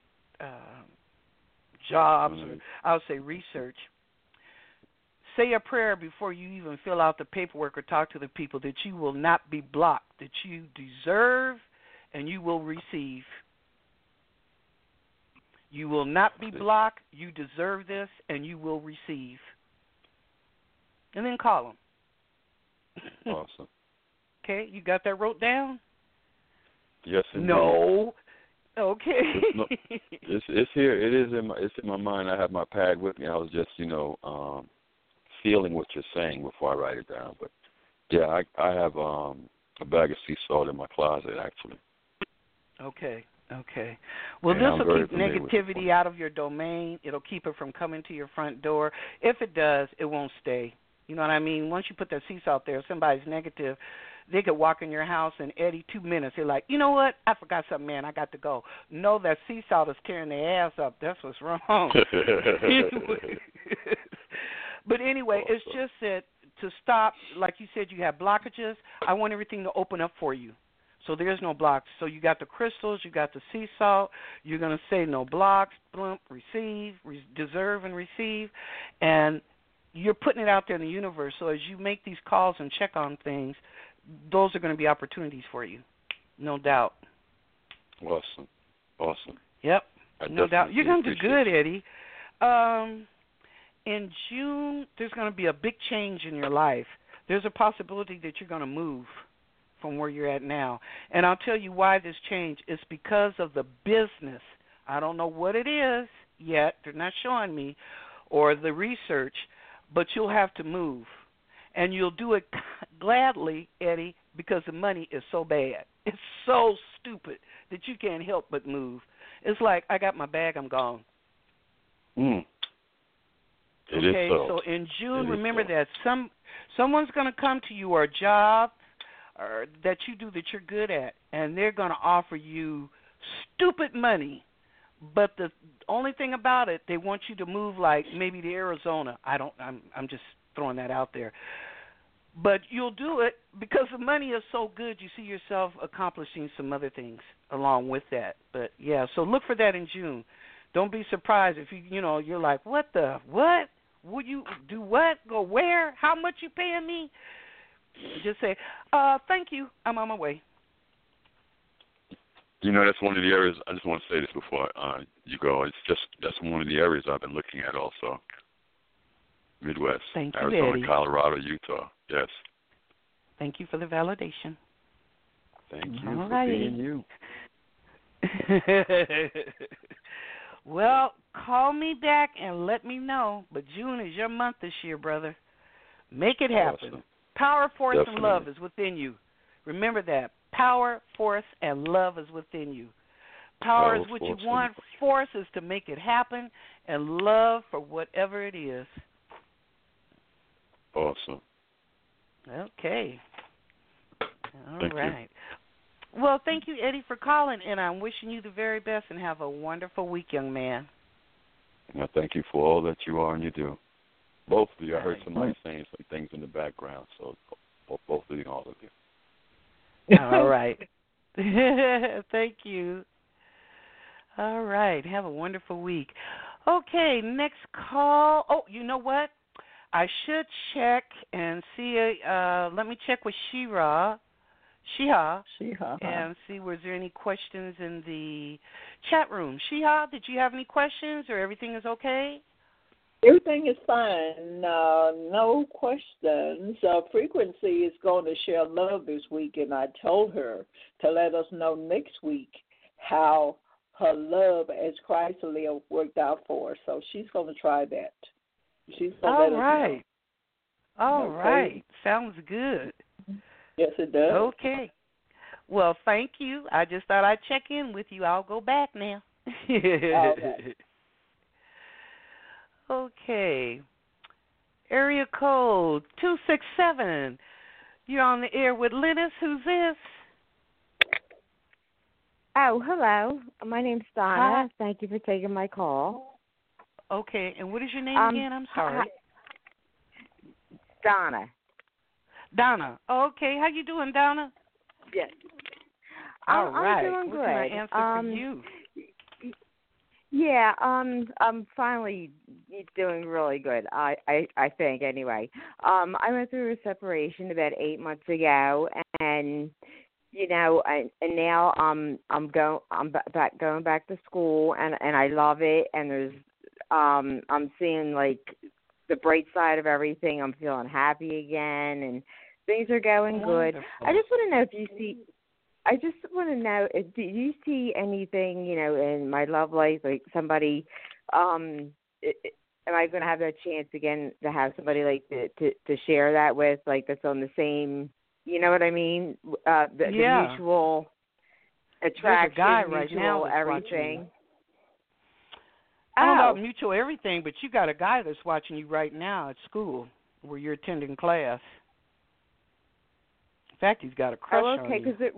jobs, or I'll say research, say a prayer before you even fill out the paperwork or talk to the people that you will not be blocked, that you deserve and you will receive. You will not be blocked. You deserve this and you will receive. And then call them. Awesome. Okay, you got that wrote down? Yes, indeed. No. Okay. It's here. It's in my mind. I have my pad with me. I was just feeling what you're saying before I write it down. But yeah, I have a bag of sea salt in my closet actually. Okay. Well, this will keep negativity out of your domain. It'll keep it from coming to your front door. If it does, it won't stay. You know what I mean? Once you put that sea salt there, if somebody's negative, they could walk in your house in 2 minutes. They're like, you know what? I forgot something, man. I got to go. No, that sea salt is tearing their ass up. That's what's wrong. But anyway, it's just that to stop, like you said, you have blockages. I want everything to open up for you. So there's no blocks. So you got the crystals, you got the sea salt. You're going to say no blocks, receive, deserve, and receive. And you're putting it out there in the universe. So as you make these calls and check on things, those are going to be opportunities for you, no doubt. Awesome. Yep, no doubt. You're going to do good, Eddie. In June, there's going to be a big change in your life. There's a possibility that you're going to move from where you're at now. And I'll tell you why this change. It's because of the business. I don't know what it is yet. They're not showing me, or the research, but you'll have to move. And you'll do it gladly, Eddie, because the money is so bad. It's so stupid that you can't help but move. It's like, I got my bag, I'm gone. It okay, is so. So in June, remember that someone's going to come to you, or a job or that you do that you're good at, and they're going to offer you stupid money. But the only thing about it, they want you to move, like maybe to Arizona. I'm just throwing that out there. But they want you to move, like maybe to Arizona. But the only thing about it, they want you to move, like maybe to Arizona. I'm just throwing that out there. But anyway, it's just that to stop, like you said, you have blockages. I want everything to open up for you. So there's no blocks. So you got the crystals, you got the sea salt. But you'll do it because the money is so good. You see yourself accomplishing some other things along with that. But yeah, so look for that in June. Don't be surprised if you're like, what? Would you do what? Go where? How much you paying me? Just say, thank you. I'm on my way. That's one of the areas. I just want to say this before you go. That's one of the areas I've been looking at also. Midwest, Thank you, Arizona, Eddie. Colorado, Utah. Yes. Thank you for the validation. Thank you All for righty. being you. Well, call me back and let me know. But June is your month this year, brother. Make it happen. Awesome. Power, force, Definitely. and love is within you. Remember that. Power, force, and love is within you. Power is what you want. Force is to make it happen. And love for whatever it is. Awesome. Okay. All Thank right. Well, thank you, Eddie, for calling, and I'm wishing you the very best and have a wonderful week, young man. And I thank you for all that you are and you do. Both of you. I heard somebody saying some things in the background, so both of you, all of you. All right. Thank you. All right. Have a wonderful week. Okay, next call. Oh, you know what? I should check and see. Let me check with Shiha, and see was there any questions in the chat room. Shiha, did you have any questions or everything is okay? Everything is fine. No questions. Frequency is going to share love this week, and I told her to let us know next week how her love as Christ Leah worked out for her. So she's going to try that. She's going to let us know. All right. Sounds good. Yes, it does. Okay. Well, thank you. I just thought I'd check in with you. I'll go back now. Okay. Okay. Area code 267. You're on the air with Linus. Who's this? Oh, hello. My name's Donna. Hi. Thank you for taking my call. Okay. And what is your name again? I'm sorry. Donna. Donna. Okay. How you doing, Donna? Yes. All right. I'm doing what good. Can I answer for you? Yeah, I'm finally doing really good. I think anyway. I went through a separation about 8 months ago, and now I'm going back to school, and I love it. And there's I'm seeing like the bright side of everything. I'm feeling happy again, and things are going good. I just want to know do you see anything, in my love life, like somebody, am I going to have that chance again to have somebody like to share that with, like that's on the same, you know what I mean? The mutual attraction, There's a guy mutual right now that's everything. I don't know about mutual everything, but you got a guy that's watching you right now at school where you're attending class. In fact, he's got a crush on you. Because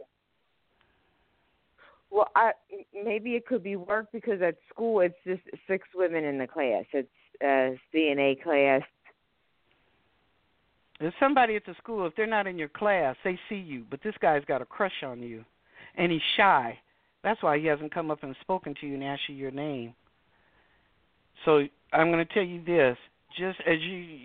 maybe it could be work because at school it's just 6 women in the class. It's a CNA class. There's somebody at the school, if they're not in your class, they see you, but this guy's got a crush on you, and he's shy. That's why he hasn't come up and spoken to you and asked you your name. So I'm going to tell you this, just as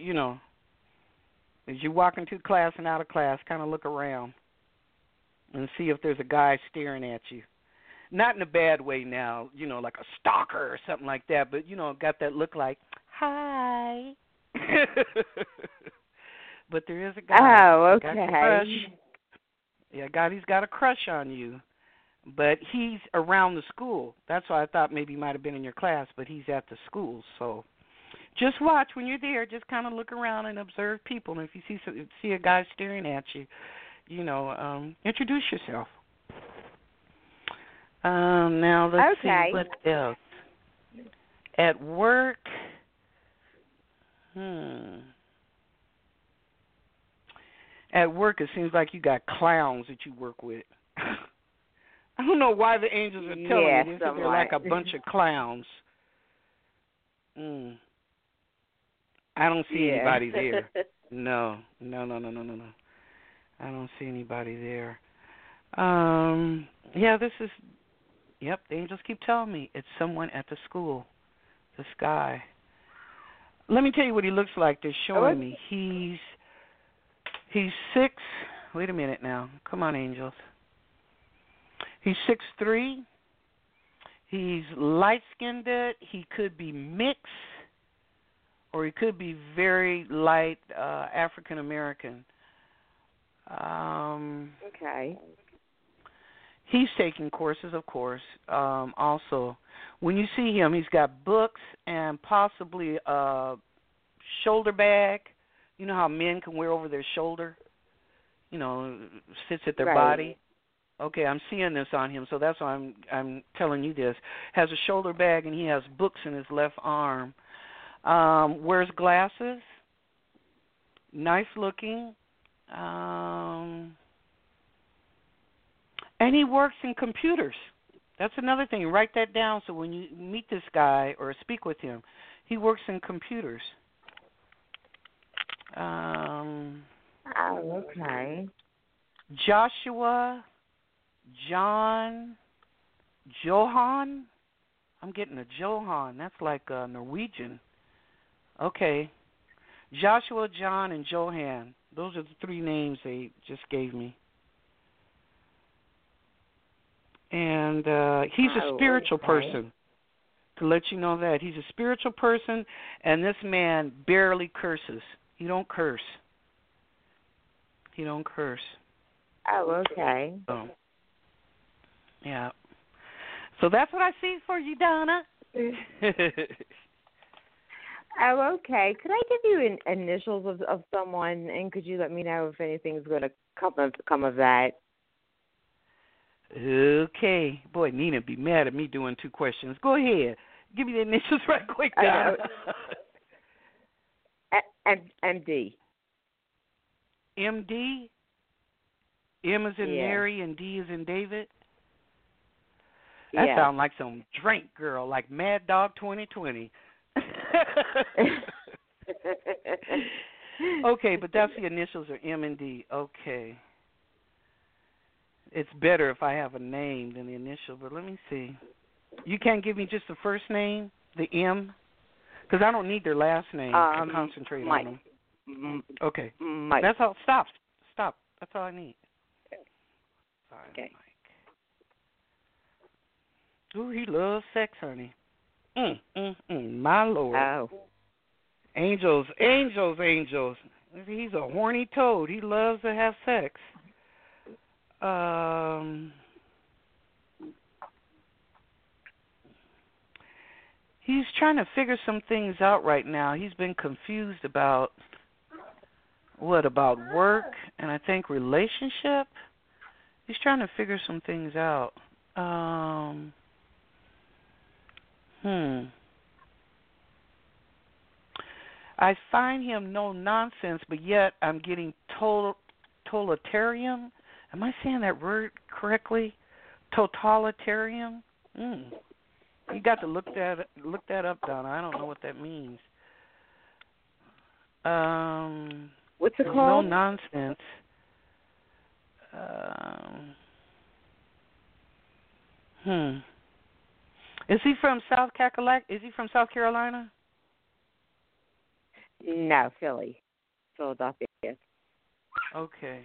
as you walk into class and out of class, kind of look around and see if there's a guy staring at you. Not in a bad way now, like a stalker or something like that, but, got that look like, hi. But there is a guy. Oh, okay. Got a crush. Yeah, he's got a crush on you, but he's around the school. That's why I thought maybe he might have been in your class, but he's at the school. So just watch when you're there. Just kind of look around and observe people. And if you see a guy staring at you, introduce yourself. Now let's see what else. At work, At work, it seems like you got clowns that you work with. I don't know why the angels are telling me this. They're like a bunch of clowns. I don't see anybody there. No. I don't see anybody there. Yeah, this is. Yep, the angels keep telling me it's someone at the school. This guy. Let me tell you what he looks like. They're showing me. He's 6. Wait a minute now. Come on, angels. He's 6'3". He's light-skinned. He could be mixed, or he could be very light African American. Okay. He's taking courses, of course. Also, when you see him, he's got books and possibly a shoulder bag. You know how men can wear over their shoulder? You know, sits at their body. Okay, I'm seeing this on him, so that's why I'm telling you this. Has a shoulder bag and he has books in his left arm. Wears glasses. Nice looking. And he works in computers. That's another thing. Write that down so when you meet this guy or speak with him, he works in computers. Okay. Joshua, John, Johan. I'm getting a Johan. That's like Norwegian. Okay. Joshua, John, and Johan. Those are the 3 names they just gave me. And he's a spiritual person. To let you know that. He's a spiritual person, and this man barely curses. He don't curse. Oh, okay. So, yeah. So that's what I see for you, Donna. Oh, okay. Could I give you initials of someone, and could you let me know if anything's going to come of that? Okay. Boy, Nina be mad at me doing 2 questions. Go ahead. Give me the initials right quick, Donna. MD. MD? M is in Mary and D is in David? That sounds like some drink girl, like Mad Dog 2020. Okay, but that's the initials are M and D. Okay. It's better if I have a name than the initial, but let me see. You can't give me just the first name, the M? Because I don't need their last name to concentrate Mike. on them. Okay. Mike. That's all. Stop. That's all I need. Sorry, Okay. Mike. Ooh, he loves sex, honey. My Lord. Oh. Angels. He's a horny toad. He loves to have sex. He's trying to figure some things out right now. He's been confused about work and I think relationship. He's trying to figure some things out. I find him no nonsense, but yet I'm getting totalitarian. Am I saying that word correctly? Totalitarian? You got to look that up, Donna. I don't know what that means. What's it No called? nonsense. Is he from South Carolina? No, Philadelphia. Okay.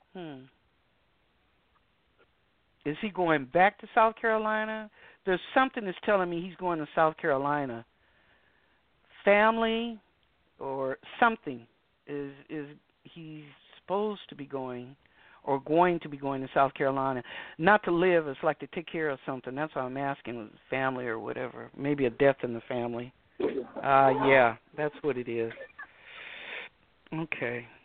Is he going back to South Carolina? There's something that's telling me he's going to South Carolina. Family or something is he's supposed to be going or going to be going to South Carolina. Not to live, it's like to take care of something. That's why I'm asking, family or whatever. Maybe a death in the family. Yeah, that's what it is. Okay.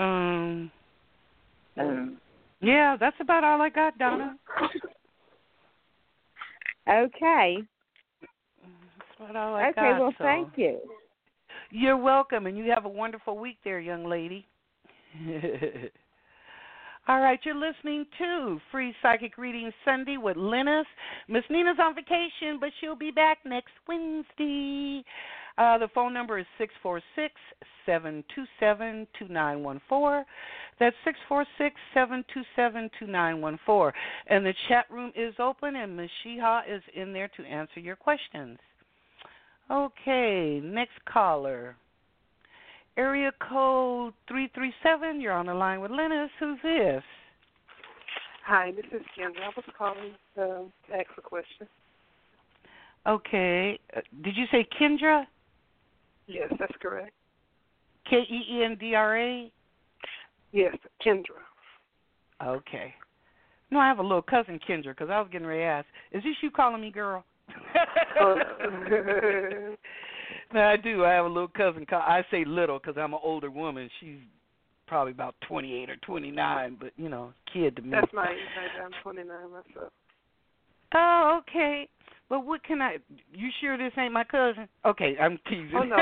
Yeah, that's about all I got, Donna. Okay. That's about all I got. Okay, well, so. thank you. You're welcome, and you have a wonderful week there, young lady. All right, you're listening to Free Psychic Reading Sunday with Linus. Miss Nina's on vacation, but she'll be back next Wednesday. The phone number is 646-727-2914. That's 646-727-2914. And the chat room is open, and Ms. Sheha is in there to answer your questions. Okay, next caller. Area code 337. You're on the line with Lennis. Who's this? Hi, this is Kendra. I was calling to ask a question. Okay. Did you say Kendra? Yes, that's correct. Kendra? Yes, Kendra. Okay. No, I have a little cousin, Kendra, because I was getting ready to ask, is this you calling me girl? No, I do. I have a little cousin. I say little because I'm an older woman. She's probably about 28 or 29, but, you know, kid to me. That's my age. I'm 29 myself. Oh, okay. Well, what can I... You sure this ain't my cousin? Okay, I'm teasing. Oh, no.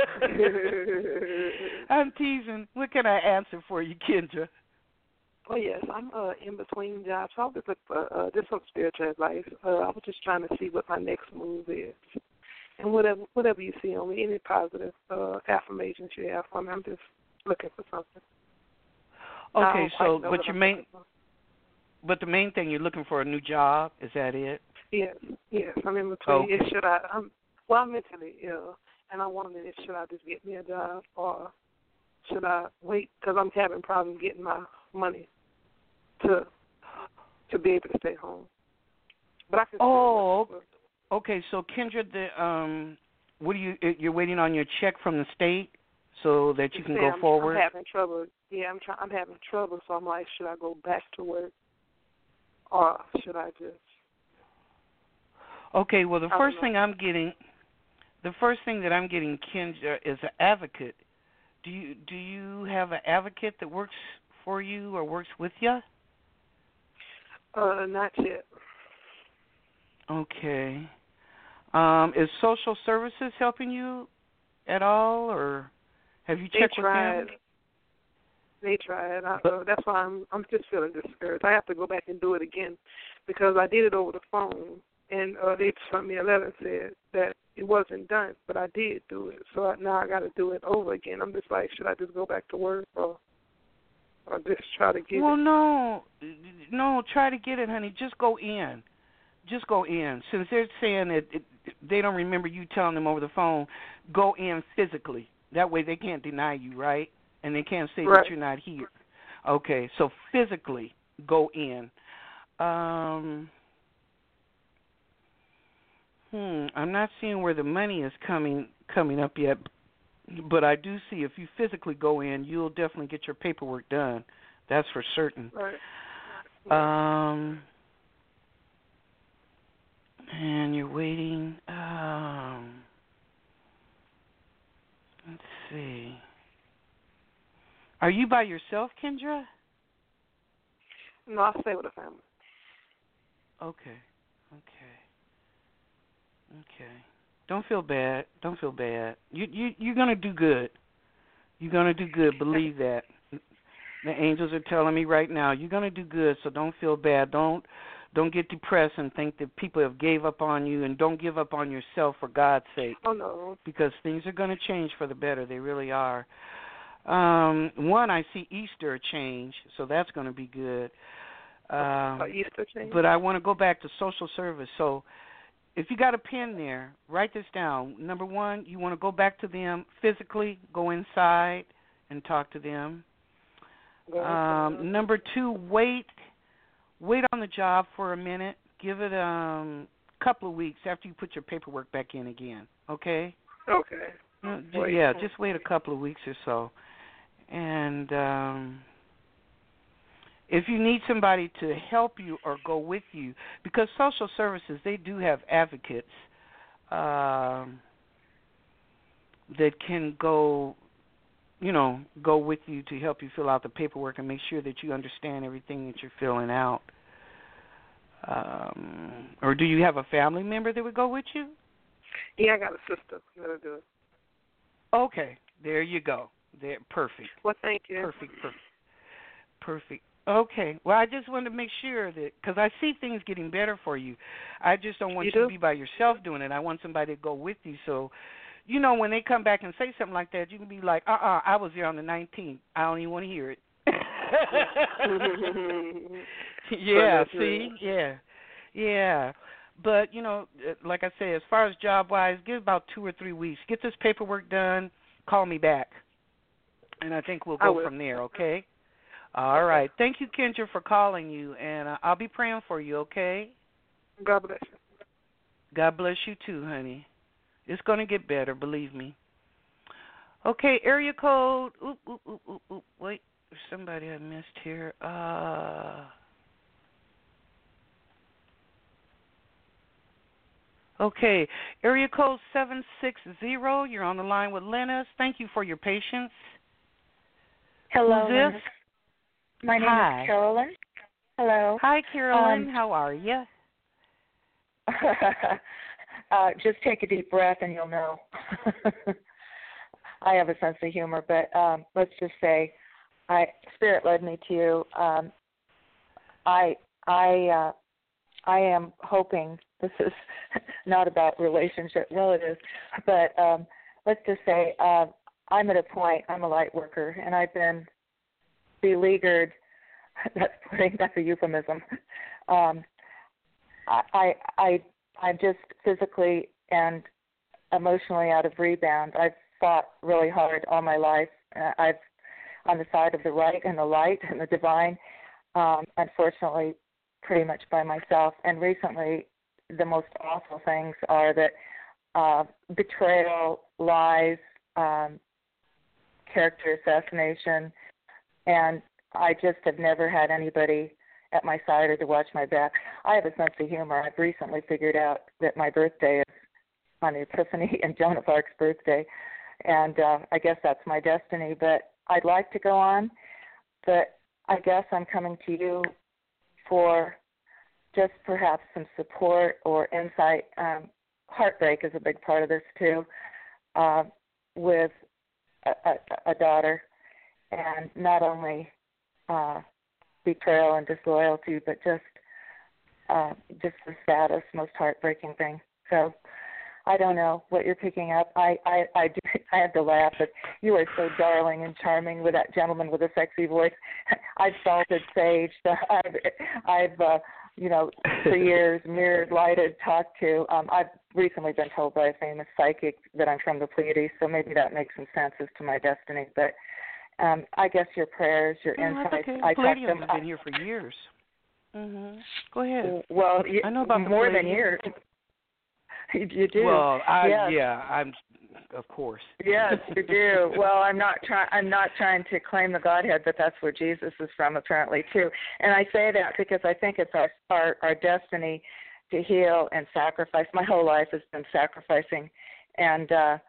I'm teasing. What can I answer for you, Kendra? Oh, yes. I'm in between jobs. So I was looking for just some spiritual advice. I was just trying to see what my next move is. And whatever you see on me, any positive affirmations you have for me, I'm just looking for something. Okay, so but the main thing, you're looking for a new job, is that it? Yes, I'm in between. Okay. I'm mentally ill, and I'm wondering if should I just get me a job or should I wait because I'm having problems getting my money to be able to stay home. But I can. Okay. So Kendra, you're waiting on your check from the state so that you can go forward? I'm having trouble. Yeah, I'm having trouble. So I'm like, should I go back to work or should I just? Okay. Well, the first thing that I'm getting, Kendra, is an advocate. Do you have an advocate that works for you or works with you? Not yet. Okay. Is social services helping you at all, or have you checked with them? They tried. That's why I'm just feeling discouraged. I have to go back and do it again because I did it over the phone, and they sent me a letter and said that it wasn't done, but I did do it. So now I got to do it over again. I'm just like, should I just go back to work or just try to get it? Well, no, try to get it, honey. Just go in. Since they're saying that they don't remember you telling them over the phone, go in physically. That way they can't deny you, right? And they can't say that you're not here. Okay, so physically go in. I'm not seeing where the money is coming up yet, but I do see if you physically go in, you'll definitely get your paperwork done. That's for certain. Right. And you're waiting. Let's see. Are you by yourself, Kendra? No, I stay with a family. Okay. Don't feel bad. You're gonna do good. Believe that. The angels are telling me right now you're gonna do good. So don't feel bad. Don't get depressed and think that people have gave up on you, and don't give up on yourself for God's sake. Oh no. Because things are gonna change for the better. They really are. One, I see Easter change, so that's gonna be good. Easter change. But I want to go back to social service. So if you got a pen there, write this down. Number one, you want to go back to them physically, go inside and talk to them. Number two, wait on the job for a minute. Give it a couple of weeks after you put your paperwork back in again, okay? Okay. Just wait a couple of weeks or so. And if you need somebody to help you or go with you, because social services, they do have advocates that can go with you to help you fill out the paperwork and make sure that you understand everything that you're filling out. Or do you have a family member that would go with you? Yeah, I got a sister that'll do it. Okay, there you go. There, perfect. Well, thank you. Perfect. Okay. Well, I just wanted to make sure that, because I see things getting better for you. I just don't want you to be by yourself doing it. I want somebody to go with you so you know, when they come back and say something like that, you can be like, I was there on the 19th. I don't even want to hear it. Yeah, see? Yeah. Yeah. But, you know, like I say, as far as job-wise, give about 2 or 3 weeks. Get this paperwork done. Call me back. And I think we'll go from there, okay? All right. Thank you, Kendra, for calling you. And I'll be praying for you, okay? God bless you. God bless you too, honey. It's going to get better, believe me. Okay, area code. Wait, there's somebody I missed here. Okay, area code 760. You're on the line with Lennis. Thank you for your patience. Hello, Who's this? Lennis. My name is Carolyn. Hello. Hi, Carolyn. How are you? Just take a deep breath and you'll know. I have a sense of humor, but let's just say, Spirit led me to you. I am hoping this is not about relationship. Well, it is, but let's just say I'm at a point. I'm a light worker, and I've been beleaguered. That's a euphemism. I'm just physically and emotionally out of rebound. I've fought really hard all my life. I've on the side of the right and the light and the divine, unfortunately, pretty much by myself. And recently, the most awful things are that betrayal, lies, character assassination, and I just have never had anybody at my side or to watch my back. I have a sense of humor. I've recently figured out that my birthday is on the Epiphany and Joan of Arc's birthday, and I guess that's my destiny. But I'd like to go on, but I guess I'm coming to you for just perhaps some support or insight. Heartbreak is a big part of this too, with a daughter, and not only betrayal and disloyalty, but just the saddest, most heartbreaking thing. So I don't know what you're picking up. I have to laugh, but you are so darling and charming with that gentleman with a sexy voice. I've salted sage. I've for years mirrored, lighted, talked to. I've recently been told by a famous psychic that I'm from the Pleiades, so maybe that makes some sense as to my destiny. But I guess your prayers, your insights. Okay. I Palladium has been here for years. Mm-hmm. Go ahead. Well, I know about more than years. You do. Well, yes. I'm, of course. Yes, you do. Well, I'm not trying to claim the Godhead, but that's where Jesus is from, apparently, too. And I say that because I think it's our destiny to heal and sacrifice. My whole life has been sacrificing, and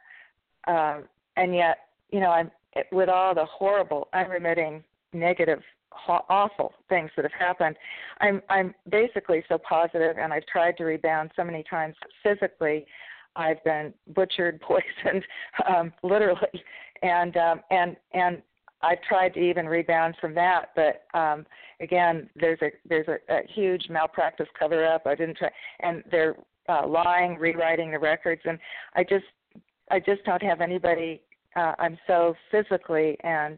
yet, I'm with all the horrible, unremitting, negative, awful things that have happened. I'm basically so positive, and I've tried to rebound so many times physically. I've been butchered, poisoned, literally, and I've tried to even rebound from that. But again, there's a huge malpractice cover up. I didn't try, and they're lying, rewriting the records, and I just don't have anybody. I'm so physically and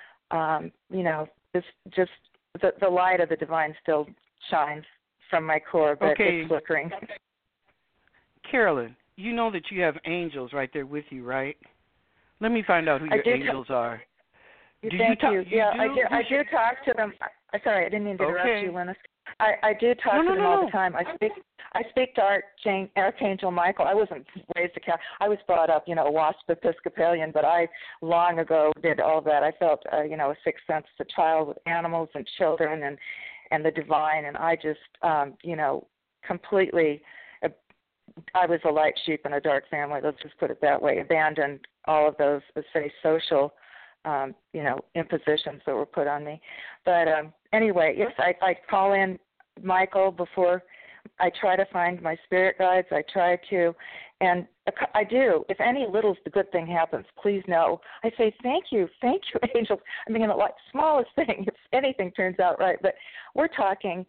just the light of the divine still shines from my core, but it's flickering. Carolyn, you know that you have angels right there with you, right? Let me find out who your angels are. Thank you. Yeah, I do talk to them. Sorry, I didn't mean to interrupt you, Lennis. I do talk to them all the time. I speak to Archangel Michael. I wasn't raised a Catholic. I was brought up, a WASP Episcopalian, but I long ago did all that. I felt, a sixth sense as a child with animals and children and the divine, and I just, completely. I was a light sheep in a dark family. Let's just put it that way. Abandoned all of those, let's say, social, impositions that were put on me. But anyway, yes, I call in Michael before I try to find my spirit guides. I try to, and I do. If any little good thing happens, please know. I say thank you, angels. I mean, like smallest thing, if anything turns out right. But we're talking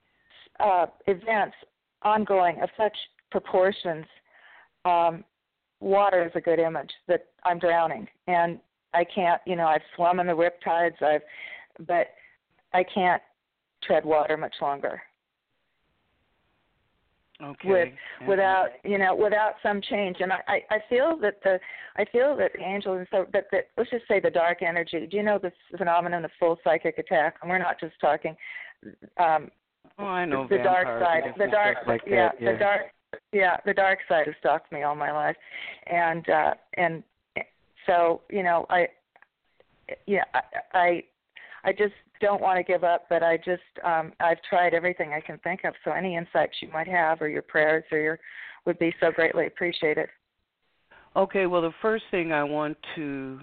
events ongoing of such proportions water is a good image, that I'm drowning. And I can't, I've swum in the riptides, but I can't tread water much longer. Okay. Without some change, and I feel that the angels, and so that let's just say the dark energy. Do you know this phenomenon of full psychic attack? And we're not just talking. I know the dark side. The dark, like that, the dark side has stalked me all my life, and so I just don't want to give up, but I've tried everything I can think of. So any insights you might have, or your prayers, would be so greatly appreciated. Okay. Well, the first thing I want to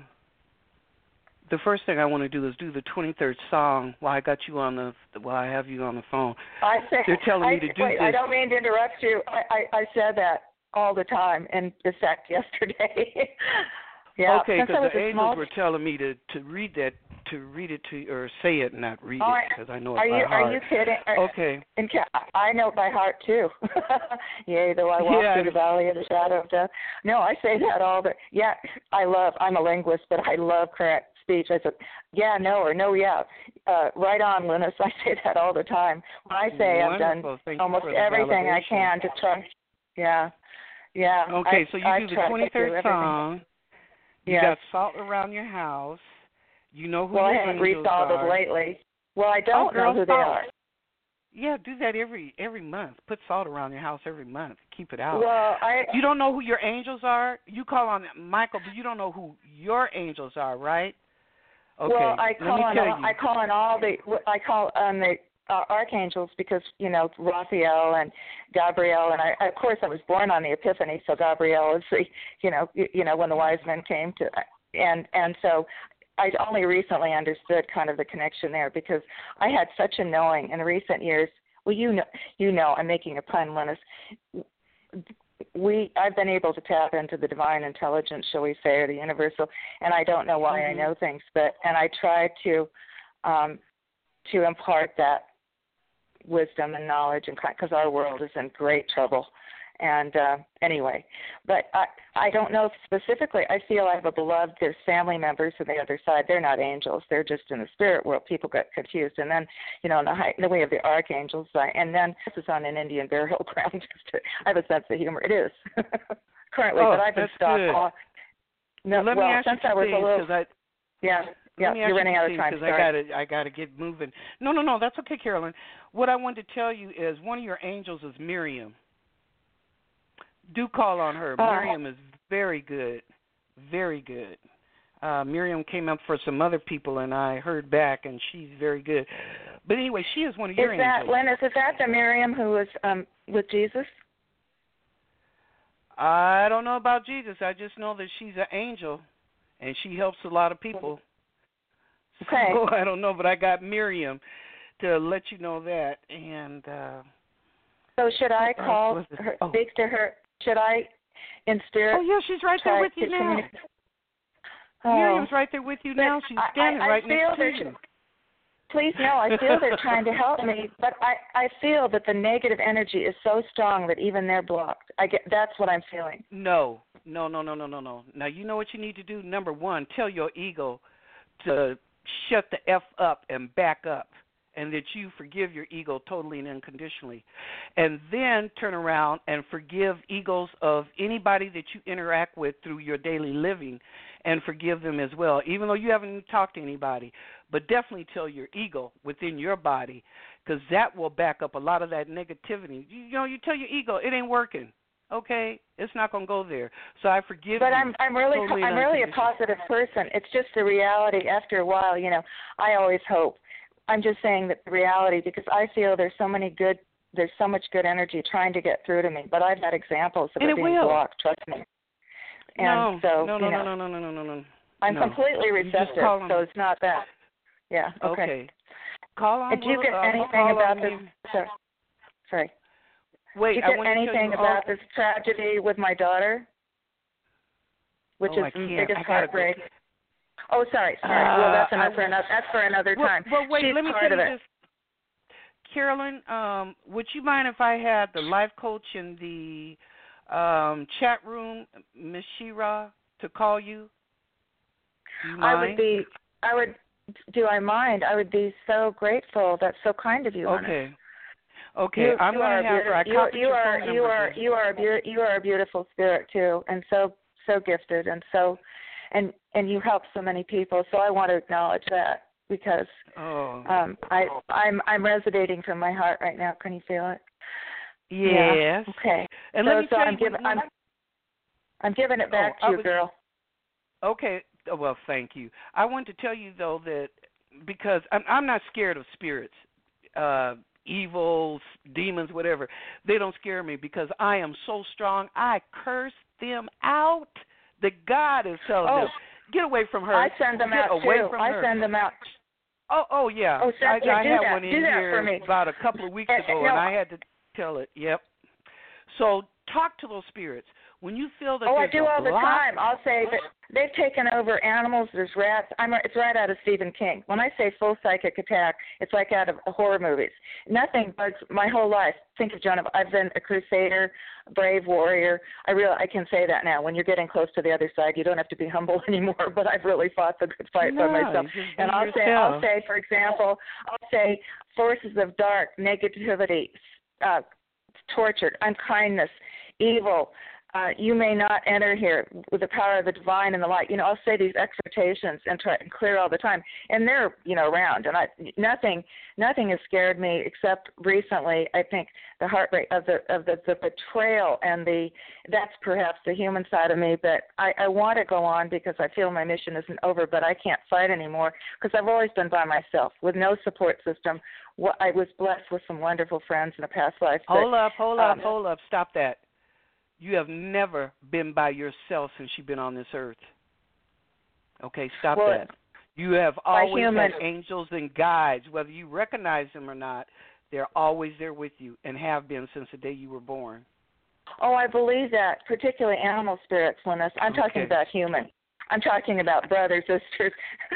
do is do the 23rd song while I have you on the phone. They're telling me to do this. I don't mean to interrupt you. I said that all the time, and in fact yesterday. Yeah. Okay, because the angels were telling me to read that, to read it to, or say it, not read it, because I know it by heart. Are you kidding? Okay. And I know it by heart too. Yea, though I walk through the valley of the shadow of death. No, I say that all the. Yeah, I'm a linguist, but I love correct speech. I said, yeah, no, or no, yeah. Right on, Linus. I say that all the time. When I say Wonderful. I've done almost everything I can to try. Yeah. Yeah. Okay, so you do the 23rd song. You got salt around your house. You know who your angels are. Well, I haven't resalted lately. Well, I don't know who they are. Yeah, do that every month. Put salt around your house every month. Keep it out. Well, you don't know who your angels are? You call on Michael, but you don't know who your angels are, right? Okay. Well, I call on the archangels because, Raphael and Gabriel, and I was born on the Epiphany, so Gabriel is when the wise men came to, and so I only recently understood kind of the connection there because I had such a knowing in recent years. Well, I'm making a pun, Linus. I've been able to tap into the divine intelligence, shall we say, or the universal, and I don't know why I know things, and I try to impart that wisdom and knowledge, and because our world is in great trouble. And anyway, but I don't know specifically. I feel I have a beloved. There's family members on the other side. They're not angels. They're just in the spirit world. People get confused. And then, then we have the archangels. And then this is on an Indian burial ground. I have a sense of humor. It is currently, but I've been stalked. No, let me ask you something. You're running out of time. Because I gotta get moving. No, that's okay, Carolyn. What I wanted to tell you is one of your angels is Miriam. Do call on her. Miriam is very good, very good. Miriam came up for some other people, and I heard back, and she's very good. But anyway, she is one of your angels. Linus, is that the Miriam who was with Jesus? I don't know about Jesus. I just know that she's an angel, and she helps a lot of people. Okay. So I don't know, but I got Miriam to let you know that. And so should I call her, speak to her? Should I, in spirit? Oh, yeah, she's right there with you now. Miriam's right there with you now. She's standing right next to you. Please, no, I feel they're trying to help me, but I feel that the negative energy is so strong that even they're blocked. That's what I'm feeling. No. Now, you know what you need to do? Number one, tell your ego to shut the F up and back up, and that you forgive your ego totally and unconditionally. And then turn around and forgive egos of anybody that you interact with through your daily living, and forgive them as well, even though you haven't talked to anybody. But definitely tell your ego within your body, because that will back up a lot of that negativity. You tell your ego, it ain't working. Okay, it's not going to go there. So I forgive you. But I'm really a positive person. It's just the reality. After a while, I always hope. I'm just saying that the reality, because I feel there's so much good energy trying to get through to me. But I've had examples of it being blocked. Trust me. And no. I'm completely receptive, so it's not that. Yeah. Okay. Call on. Did you get anything about this? Sorry. Wait. Did you get anything about this tragedy with my daughter? Which is the biggest heartbreak. Oh, sorry. Well, that's enough for another time. Well, wait. She's let me part tell of you this, Carolyn. Would you mind if I had the life coach and the chat room, Miss Shira, to call you? Do you I mind? do I mind? I would be so grateful. That's so kind of you. Okay. Okay, I'm going to have her. You are a beautiful spirit too, and so gifted, and you help so many people. So I want to acknowledge that because I'm resonating from my heart right now. Can you feel it? Yes. Yeah. Okay. And so let me tell I'm giving it back to you, girl. Okay. Well, thank you. I want to tell you though that because I'm not scared of spirits. Evils, demons, whatever, they don't scare me because I am so strong. I curse them out. The God is telling them, get away from her. I send them out too. Send them out. Oh yeah. Oh, I had that. One in here about a couple of weeks ago, and I had to tell it. Yep. So talk to those spirits. When you feel that I do all the time. I'll say that they've taken over animals. There's rats. It's right out of Stephen King. When I say full psychic attack, it's like out of horror movies. Nothing bugs my whole life. Think of Joan of. I've been a crusader, a brave warrior. I can say that now. When you're getting close to the other side, you don't have to be humble anymore. But I've really fought the good fight by myself. And I'll say, for example, forces of dark, negativity, tortured, unkindness, evil. You may not enter here with the power of the divine and the light. I'll say these exhortations and try and clear all the time, and they're around. And nothing has scared me except recently. I think the heart rate of the betrayal and that's perhaps the human side of me. But I want to go on because I feel my mission isn't over. But I can't fight anymore because I've always been by myself with no support system. I was blessed with some wonderful friends in a past life. Hold up! Stop that. You have never been by yourself since you've been on this earth. Okay, stop that. You have always had angels and guides, whether you recognize them or not. They're always there with you and have been since the day you were born. Oh, I believe that, particularly animal spirits, Linus. I'm talking about human. I'm talking about brothers, sisters.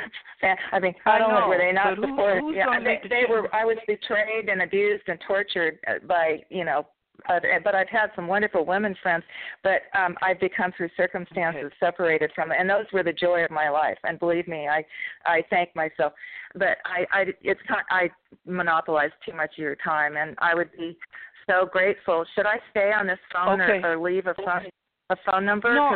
Not only were they not supported, they were. I was betrayed and abused and tortured by, but I've had some wonderful women friends, but I've become through circumstances separated from it, and those were the joy of my life. And believe me, I thank myself. But I monopolized too much of your time, and I would be so grateful. Should I stay on this phone or leave a phone number? No,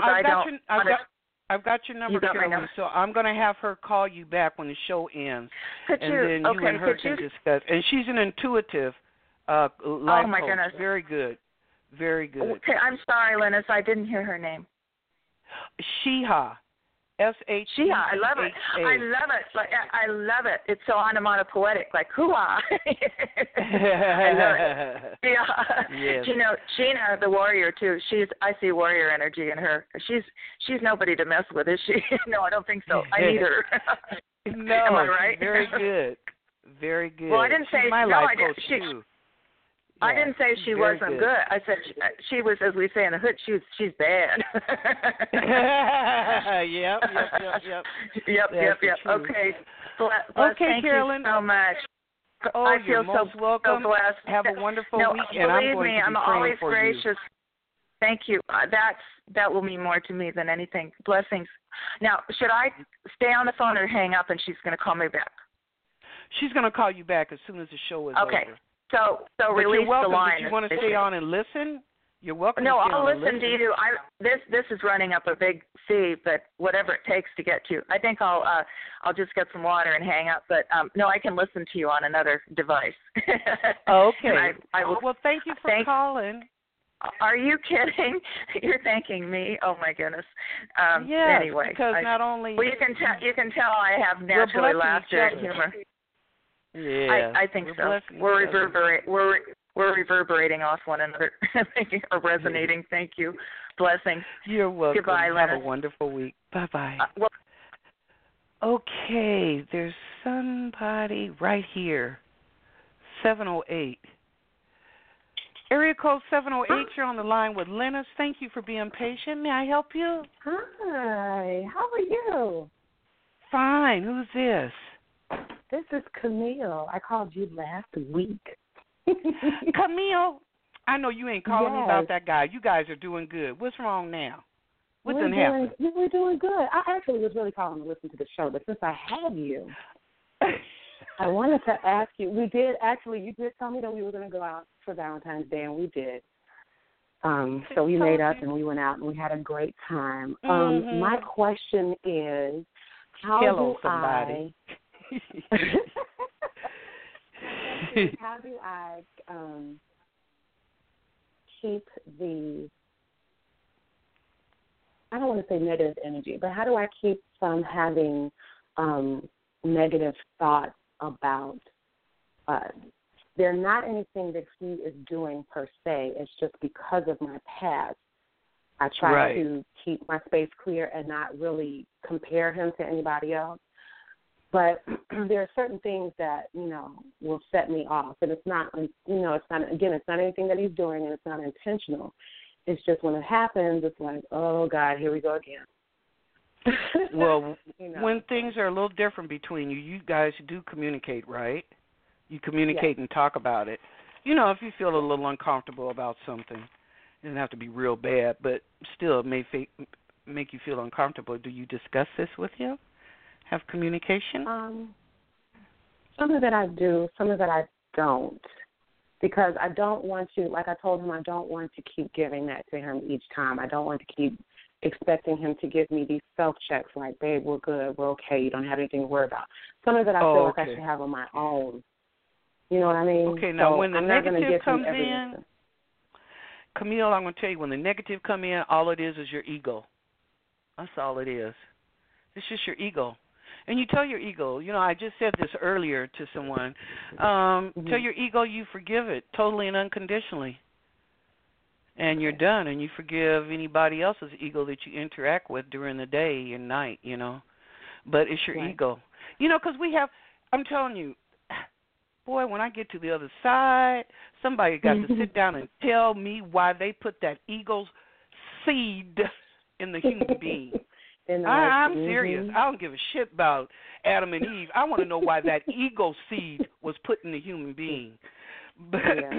I've got your number, Carolyn, so I'm going to have her call you back when the show ends. Then you and her can discuss. And she's an intuitive life oh, my coach. Goodness. Very good. Very good. Okay, I'm sorry, Linus. I didn't hear her name. Shiha. S-H-E-H-A. Shiha. I love it. I love it. It's so onomatopoetic, like hoo-ha. I love it. Yeah. Yes. Gina, the warrior, too. I see warrior energy in her. She's nobody to mess with, is she? No, I don't think so. I need her. No. Am I right? Very good. Very good. Well, I didn't say my life coach, too. I didn't say she wasn't good. I said she was, as we say in the hood, she's bad. Yep. Yep. Okay. Okay, Carolyn. Thank you so much. Oh, I feel you're most welcome. So blessed. Have a wonderful week, and I'm going to be I'm praying always for gracious. you. Thank you. That will mean more to me than anything. Blessings. Now, should I stay on the phone or hang up, and she's going to call me back? She's going to call you back as soon as the show is over. So release the line. Did you want to stay on and listen? You're welcome. No, to stay I'll on listen to you. This is running up a big sea, but whatever it takes to get to. I think I'll just get some water and hang up. But no, I can listen to you on another device. Okay. I will. Well, thank you for calling. Are you kidding? You're thanking me? Oh my goodness. Yes, anyway, because not only you can tell I have naturally laughter and humor. Yeah, I think so. We're reverberating off one another, or resonating. Thank you. Blessings. You're welcome. Goodbye, Have Lennon. a wonderful week. Bye-bye. Okay, there's somebody right here. 708. Area code 708, you're on the line with Linus. Thank you for being patient. May I help you? Hi, how are you? Fine. Who's this? This is Camille. I called you last week. Camille, I know you ain't calling me about that guy. You guys are doing good. What's wrong now? What done happened? We're doing good. I actually was really calling to listen to the show, but since I have you, I wanted to ask you. You did tell me that we were going to go out for Valentine's Day, and we did. So we made up and we went out and we had a great time. My question is, how do I keep the, I don't want to say negative energy, but how do I keep from having negative thoughts about us? They're not anything that he is doing per se. It's just because of my past. I try to keep my space clear and not really compare him to anybody else. But there are certain things that, will set me off. And it's not, it's not anything that he's doing, and it's not intentional. It's just when it happens, it's like, oh, God, here we go again. Well, when things are a little different between you, you guys do communicate, right? You communicate and talk about it. If you feel a little uncomfortable about something, it doesn't have to be real bad, but still it may make you feel uncomfortable. Do you discuss this with him? Have communication? Some of that I do, some of that I don't. Because I don't want to, like I told him, I don't want to keep giving that to him each time. I don't want to keep expecting him to give me these self-checks like, babe, we're good, we're okay, you don't have anything to worry about. Some of that I feel like I should have on my own. You know what I mean? Okay, now so when the I'm negative comes in, instant. Camille, I'm going to tell you, when the negative come in, all it is your ego. That's all it is. It's just your ego. And you tell your ego, I just said this earlier to someone, tell your ego you forgive it totally and unconditionally. And you're done, and you forgive anybody else's ego that you interact with during the day and night, But it's your ego. Because I'm telling you, boy, when I get to the other side, somebody got to sit down and tell me why they put that ego seed in the human being. I'm serious. I don't give a shit about Adam and Eve. I want to know why that ego seed was put in the human being. But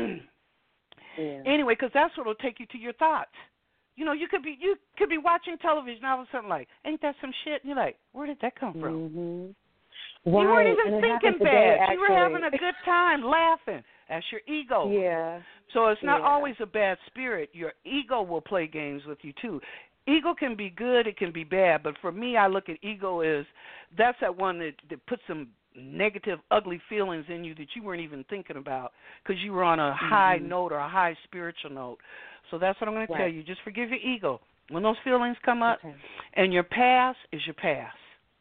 anyway, because that's what will take you to your thoughts. You could be watching television, all of a sudden like, ain't that some shit? And you're like, where did that come from? You weren't even thinking bad. You were having a good time laughing. That's your ego. Yeah. So it's not always a bad spirit. Your ego will play games with you too. Ego can be good, it can be bad, but for me, I look at ego as that's that one that puts some negative, ugly feelings in you that you weren't even thinking about because you were on a high note or a high spiritual note. So that's what I'm going to tell you. Just forgive your ego. When those feelings come up, and your past is your past.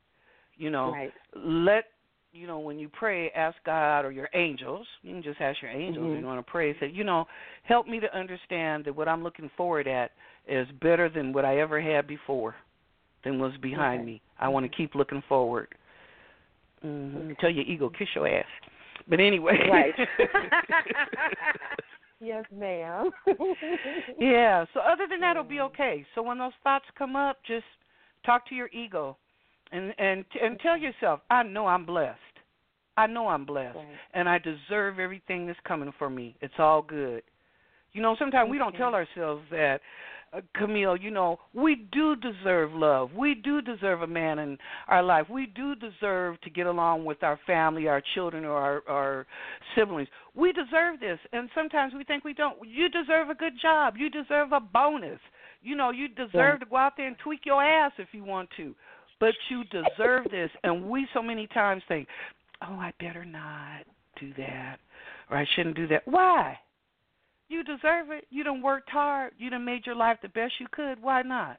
Let, when you pray, ask God or your angels. You can just ask your angels if you want to pray. Say, help me to understand that what I'm looking forward at is better than what I ever had before, than what's behind me. I want to keep looking forward. Tell your ego, kiss your ass. But anyway. Right. Yes, ma'am. Yeah, so other than that, it'll be okay. So when those thoughts come up, just talk to your ego and tell yourself, I know I'm blessed. I know I'm blessed, and I deserve everything that's coming for me. It's all good. Sometimes we don't tell ourselves that, Camille, we do deserve love. We do deserve a man in our life. We do deserve to get along with our family, our children, or our siblings. We deserve this, and sometimes we think we don't. You deserve a good job. You deserve a bonus. You deserve to go out there and tweak your ass if you want to, but you deserve this, and we so many times think, oh, I better not do that, or I shouldn't do that. Why? You deserve it. You done worked hard. You done made your life the best you could. Why not?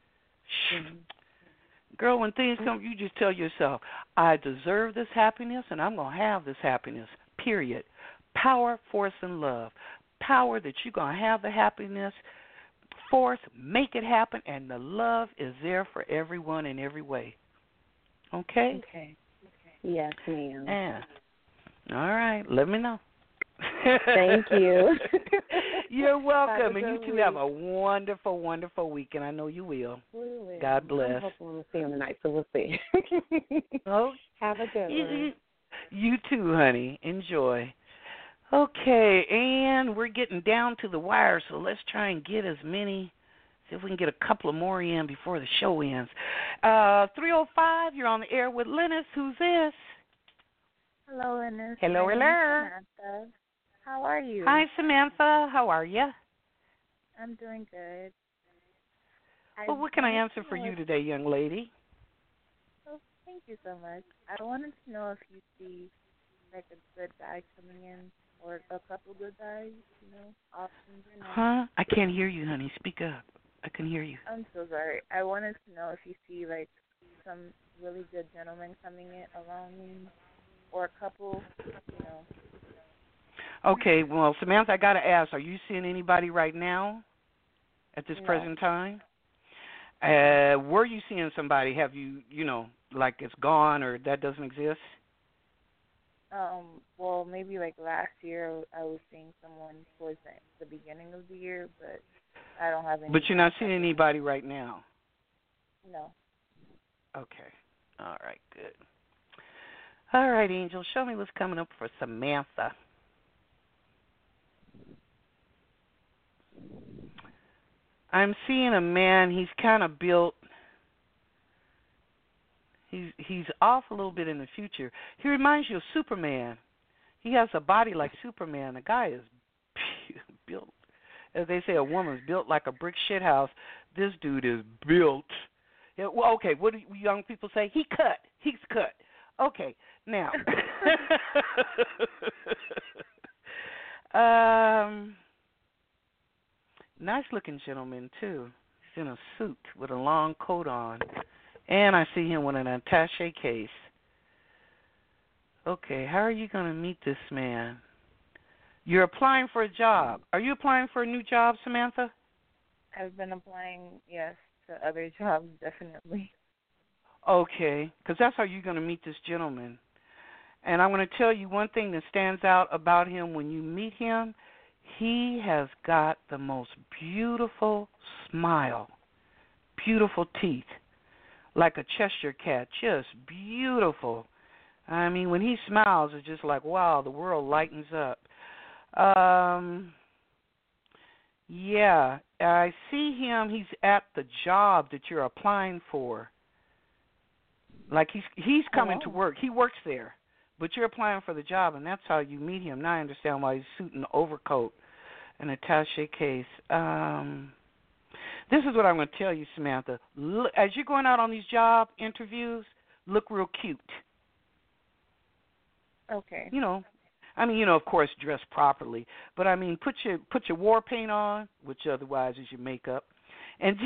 Girl, when things come, you just tell yourself, I deserve this happiness, and I'm going to have this happiness, period. Power, force, and love. Power that you're going to have the happiness. Force, make it happen, and the love is there for everyone in every way. Okay? Okay. Yes, ma'am. Yeah. All right. Let me know. Thank you. You're welcome, and you two have a wonderful, wonderful week, and I know you will. We will. God bless. I hope we'll see him tonight, so we'll see. Oh, have a good one. You too, honey. Enjoy. Okay, and we're getting down to the wire, so let's try and get as many, see if we can get a couple of more in before the show ends. 305, you're on the air with Lennis. Who's this? Hello, Lennis. Hello, hello. Samantha. How are you? Hi, Samantha. How are you? I'm doing good. Well, what can I answer for you today, young lady? Oh, thank you so much. I wanted to know if you see like a good guy coming in or a couple good guys, options or not. Huh? I can't hear you, honey. Speak up. I can hear you. I'm so sorry. I wanted to know if you see like some really good gentlemen coming in around me or a couple, Okay, well, Samantha, I got to ask, are you seeing anybody right now at this No. present time? Were you seeing somebody? Have you, like it's gone or that doesn't exist? Well, maybe like last year I was seeing someone towards the beginning of the year, but I don't have any. But you're not seeing anybody right now? No. Okay. All right, good. All right, Angel, show me what's coming up for Samantha. I'm seeing a man, he's kind of built, he's off a little bit in the future. He reminds you of Superman. He has a body like Superman. The guy is built, as they say, a woman's built like a brick shit house. This dude is built. Yeah, well, okay, what do young people say? He's cut. Okay, now. Nice looking gentleman too. He's in a suit with a long coat on. And I see him with an attaché case. Okay, how are you going to meet this man? You're applying for a job. Are you applying for a new job, Samantha? I've been applying, yes, to other jobs, definitely. Okay, because that's how you're going to meet this gentleman. And I'm going to tell you one thing that stands out about him when you meet him. He has got the most beautiful smile, beautiful teeth, like a Cheshire cat, just beautiful. I mean, when he smiles, it's just like, wow, the world lightens up. Yeah, I see him. He's at the job that you're applying for. Like he's coming to work. He works there. But you're applying for the job, and that's how you meet him. Now I understand why he's suit and overcoat and attaché case. This is what I'm going to tell you, Samantha. Look, as you're going out on these job interviews, look real cute. Okay. Of course, dress properly. But, put your war paint on, which otherwise is your makeup. And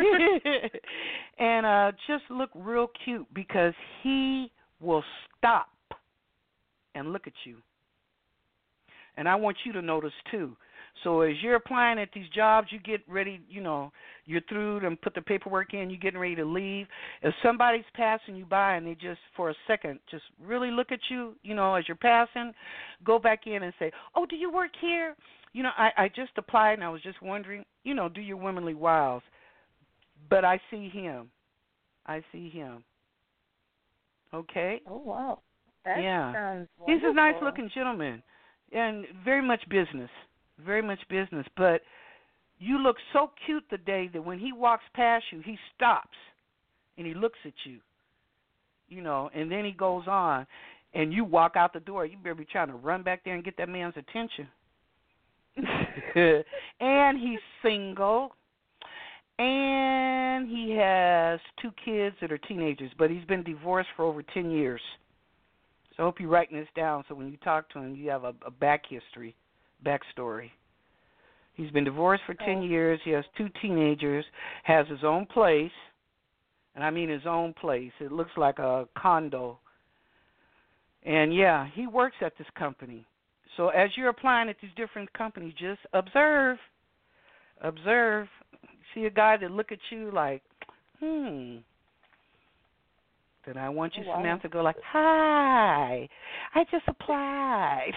and just look real cute because he will stop and look at you. And I want you to notice, too. So as you're applying at these jobs, you get ready, you're through and put the paperwork in, you're getting ready to leave. If somebody's passing you by and they just, for a second, just really look at you, as you're passing, go back in and say, oh, do you work here? I just applied and I was just wondering, do your womanly wiles. But I see him. Okay? Oh, wow. That sounds wonderful. He's a nice-looking gentleman and very much business, But you look so cute today that when he walks past you, he stops and he looks at you, and then he goes on, and you walk out the door. You better be trying to run back there and get that man's attention. And he's single, and he has 2 kids that are teenagers, but he's been divorced for over 10 years. So I hope you're writing this down so when you talk to him, you have a backstory. He's been divorced for 10 years. He has 2 teenagers, has his own place, and I mean his own place. It looks like a condo. And, yeah, he works at this company. So as you're applying at these different companies, just observe. See a guy that look at you like, Then I want you, Samantha, to go like, hi, I just applied.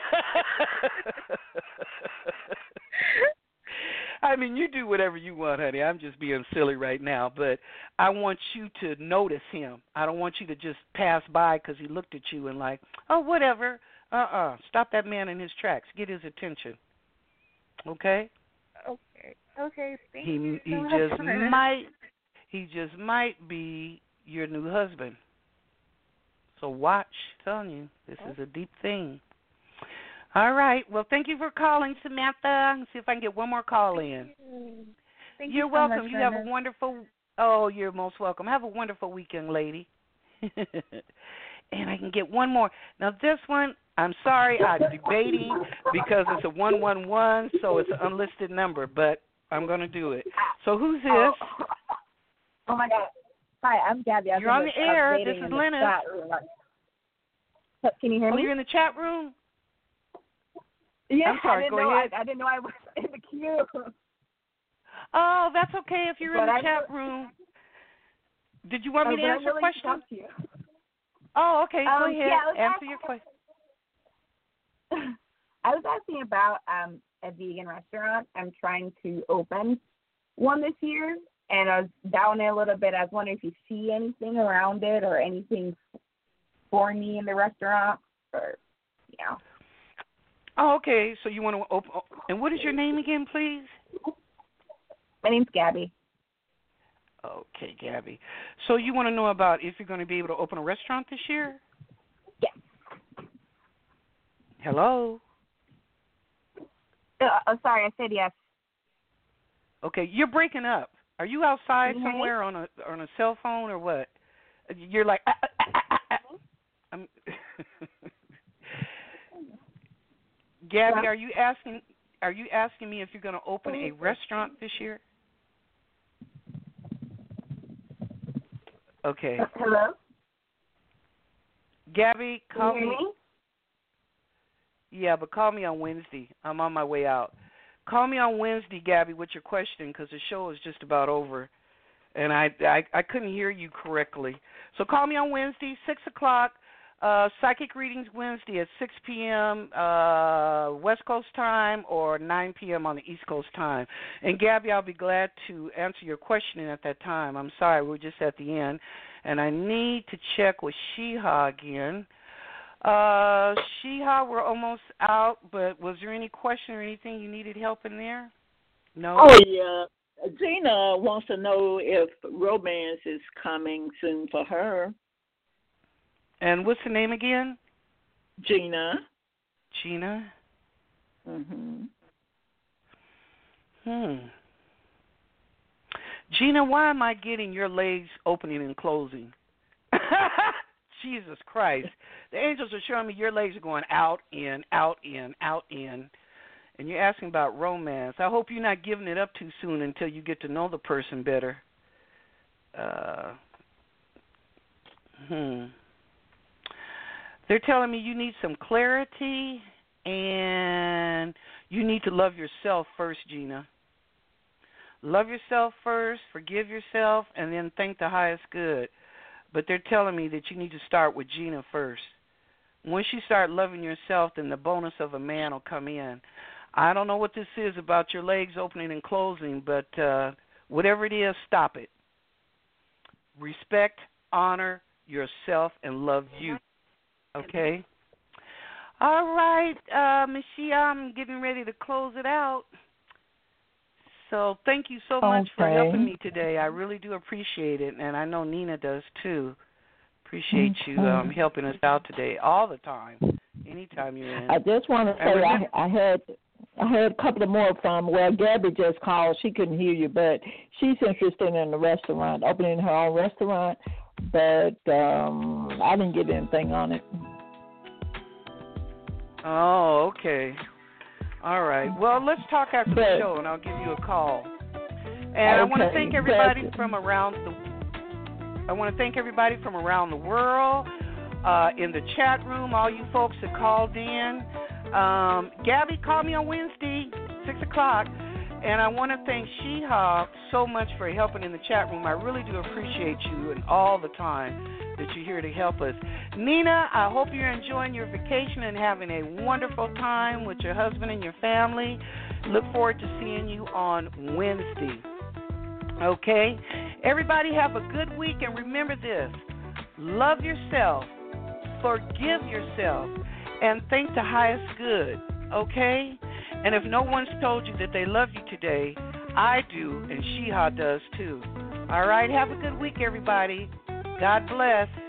You do whatever you want, honey. I'm just being silly right now, but I want you to notice him. I don't want you to just pass by because he looked at you and like, oh, whatever. Stop that man in his tracks. Get his attention. Okay? Okay. Thank He you so much. He just might be your new husband. So watch. I'm telling you, this is a deep thing. All right. Well, thank you for calling, Samantha. Let's see if I can get one more call in. Thank You're you so welcome. much, You have a Brenda. wonderful. Oh, you're most welcome. Have a wonderful weekend, lady. And I can get one more. Now this one, I'm sorry, I'm debating because it's a 111, so it's an unlisted number, but I'm going to do it. So who's this? Oh my God. Hi, I'm Gabby. You're on the air. This is Lennis. Can you hear me? Oh, you're in the chat room? Yeah, I'm sorry, go ahead. I didn't know I was in the queue. Oh, that's okay if you're in the chat room. Did you want me to answer your question? Talk to you. Oh, okay. Go ahead. Yeah, answer your question. I was asking about a vegan restaurant. I'm trying to open one this year, and I was down a little bit. I was wondering if you see anything around it or anything for me in the restaurant, or Oh, okay. So you want to open? And what is your name again, please? My name's Gabby. Okay, Gabby. So you want to know about if you're going to be able to open a restaurant this year? Yes. Hello? Sorry, I said yes. Okay, you're breaking up. Are you outside Can you hear me? somewhere on a cell phone or what? You're like, I'm Gabby, are you asking me if you're going to open a restaurant this year? Okay. Hello? Gabby, call Can you hear me? Yeah, but call me on Wednesday. I'm on my way out. Call me on Wednesday, Gabby, with your question because the show is just about over, and I couldn't hear you correctly. So call me on Wednesday, 6 o'clock. Psychic readings Wednesday at 6 p.m. West Coast time or 9 p.m. on the East Coast time. And, Gabby, I'll be glad to answer your question at that time. I'm sorry, we're just at the end. And I need to check with Sheha again. Sheha, we're almost out, but was there any question or anything you needed help in there? No? Oh, yeah. Gina wants to know if romance is coming soon for her. And what's the name again? Gina. Gina? Gina, why am I getting your legs opening and closing? Jesus Christ. The angels are showing me your legs are going out, in, out, in, out, in. And you're asking about romance. I hope you're not giving it up too soon until you get to know the person better. They're telling me you need some clarity and you need to love yourself first, Gina. Love yourself first, forgive yourself, and then thank the highest good. But they're telling me that you need to start with Gina first. Once you start loving yourself, then the bonus of a man will come in. I don't know what this is about your legs opening and closing, but whatever it is, stop it. Respect, honor yourself, and love you. Okay? All right, Michelle, I'm getting ready to close it out. So thank you so much for helping me today. I really do appreciate it, and I know Nina does too. Appreciate you helping us out today all the time, anytime you're in. I just want to say I heard a couple of more from Gabby just called. She couldn't hear you, but she's interested in the restaurant, opening her own restaurant, but I didn't get anything on it. Oh, okay. All right. Well, let's talk after the show, and I'll give you a call. And I want to thank everybody from around the world, in the chat room, all you folks that called in. Gabby, call me on Wednesday, 6 o'clock. And I want to thank Sheha so much for helping in the chat room. I really do appreciate you and all the time that you're here to help us. Nina, I hope you're enjoying your vacation and having a wonderful time with your husband and your family. Look forward to seeing you on Wednesday. Okay? Everybody have a good week, and remember this. Love yourself, forgive yourself, and think the highest good, okay? And if no one's told you that they love you today, I do, and Sheha does too. All right, have a good week, everybody. God bless.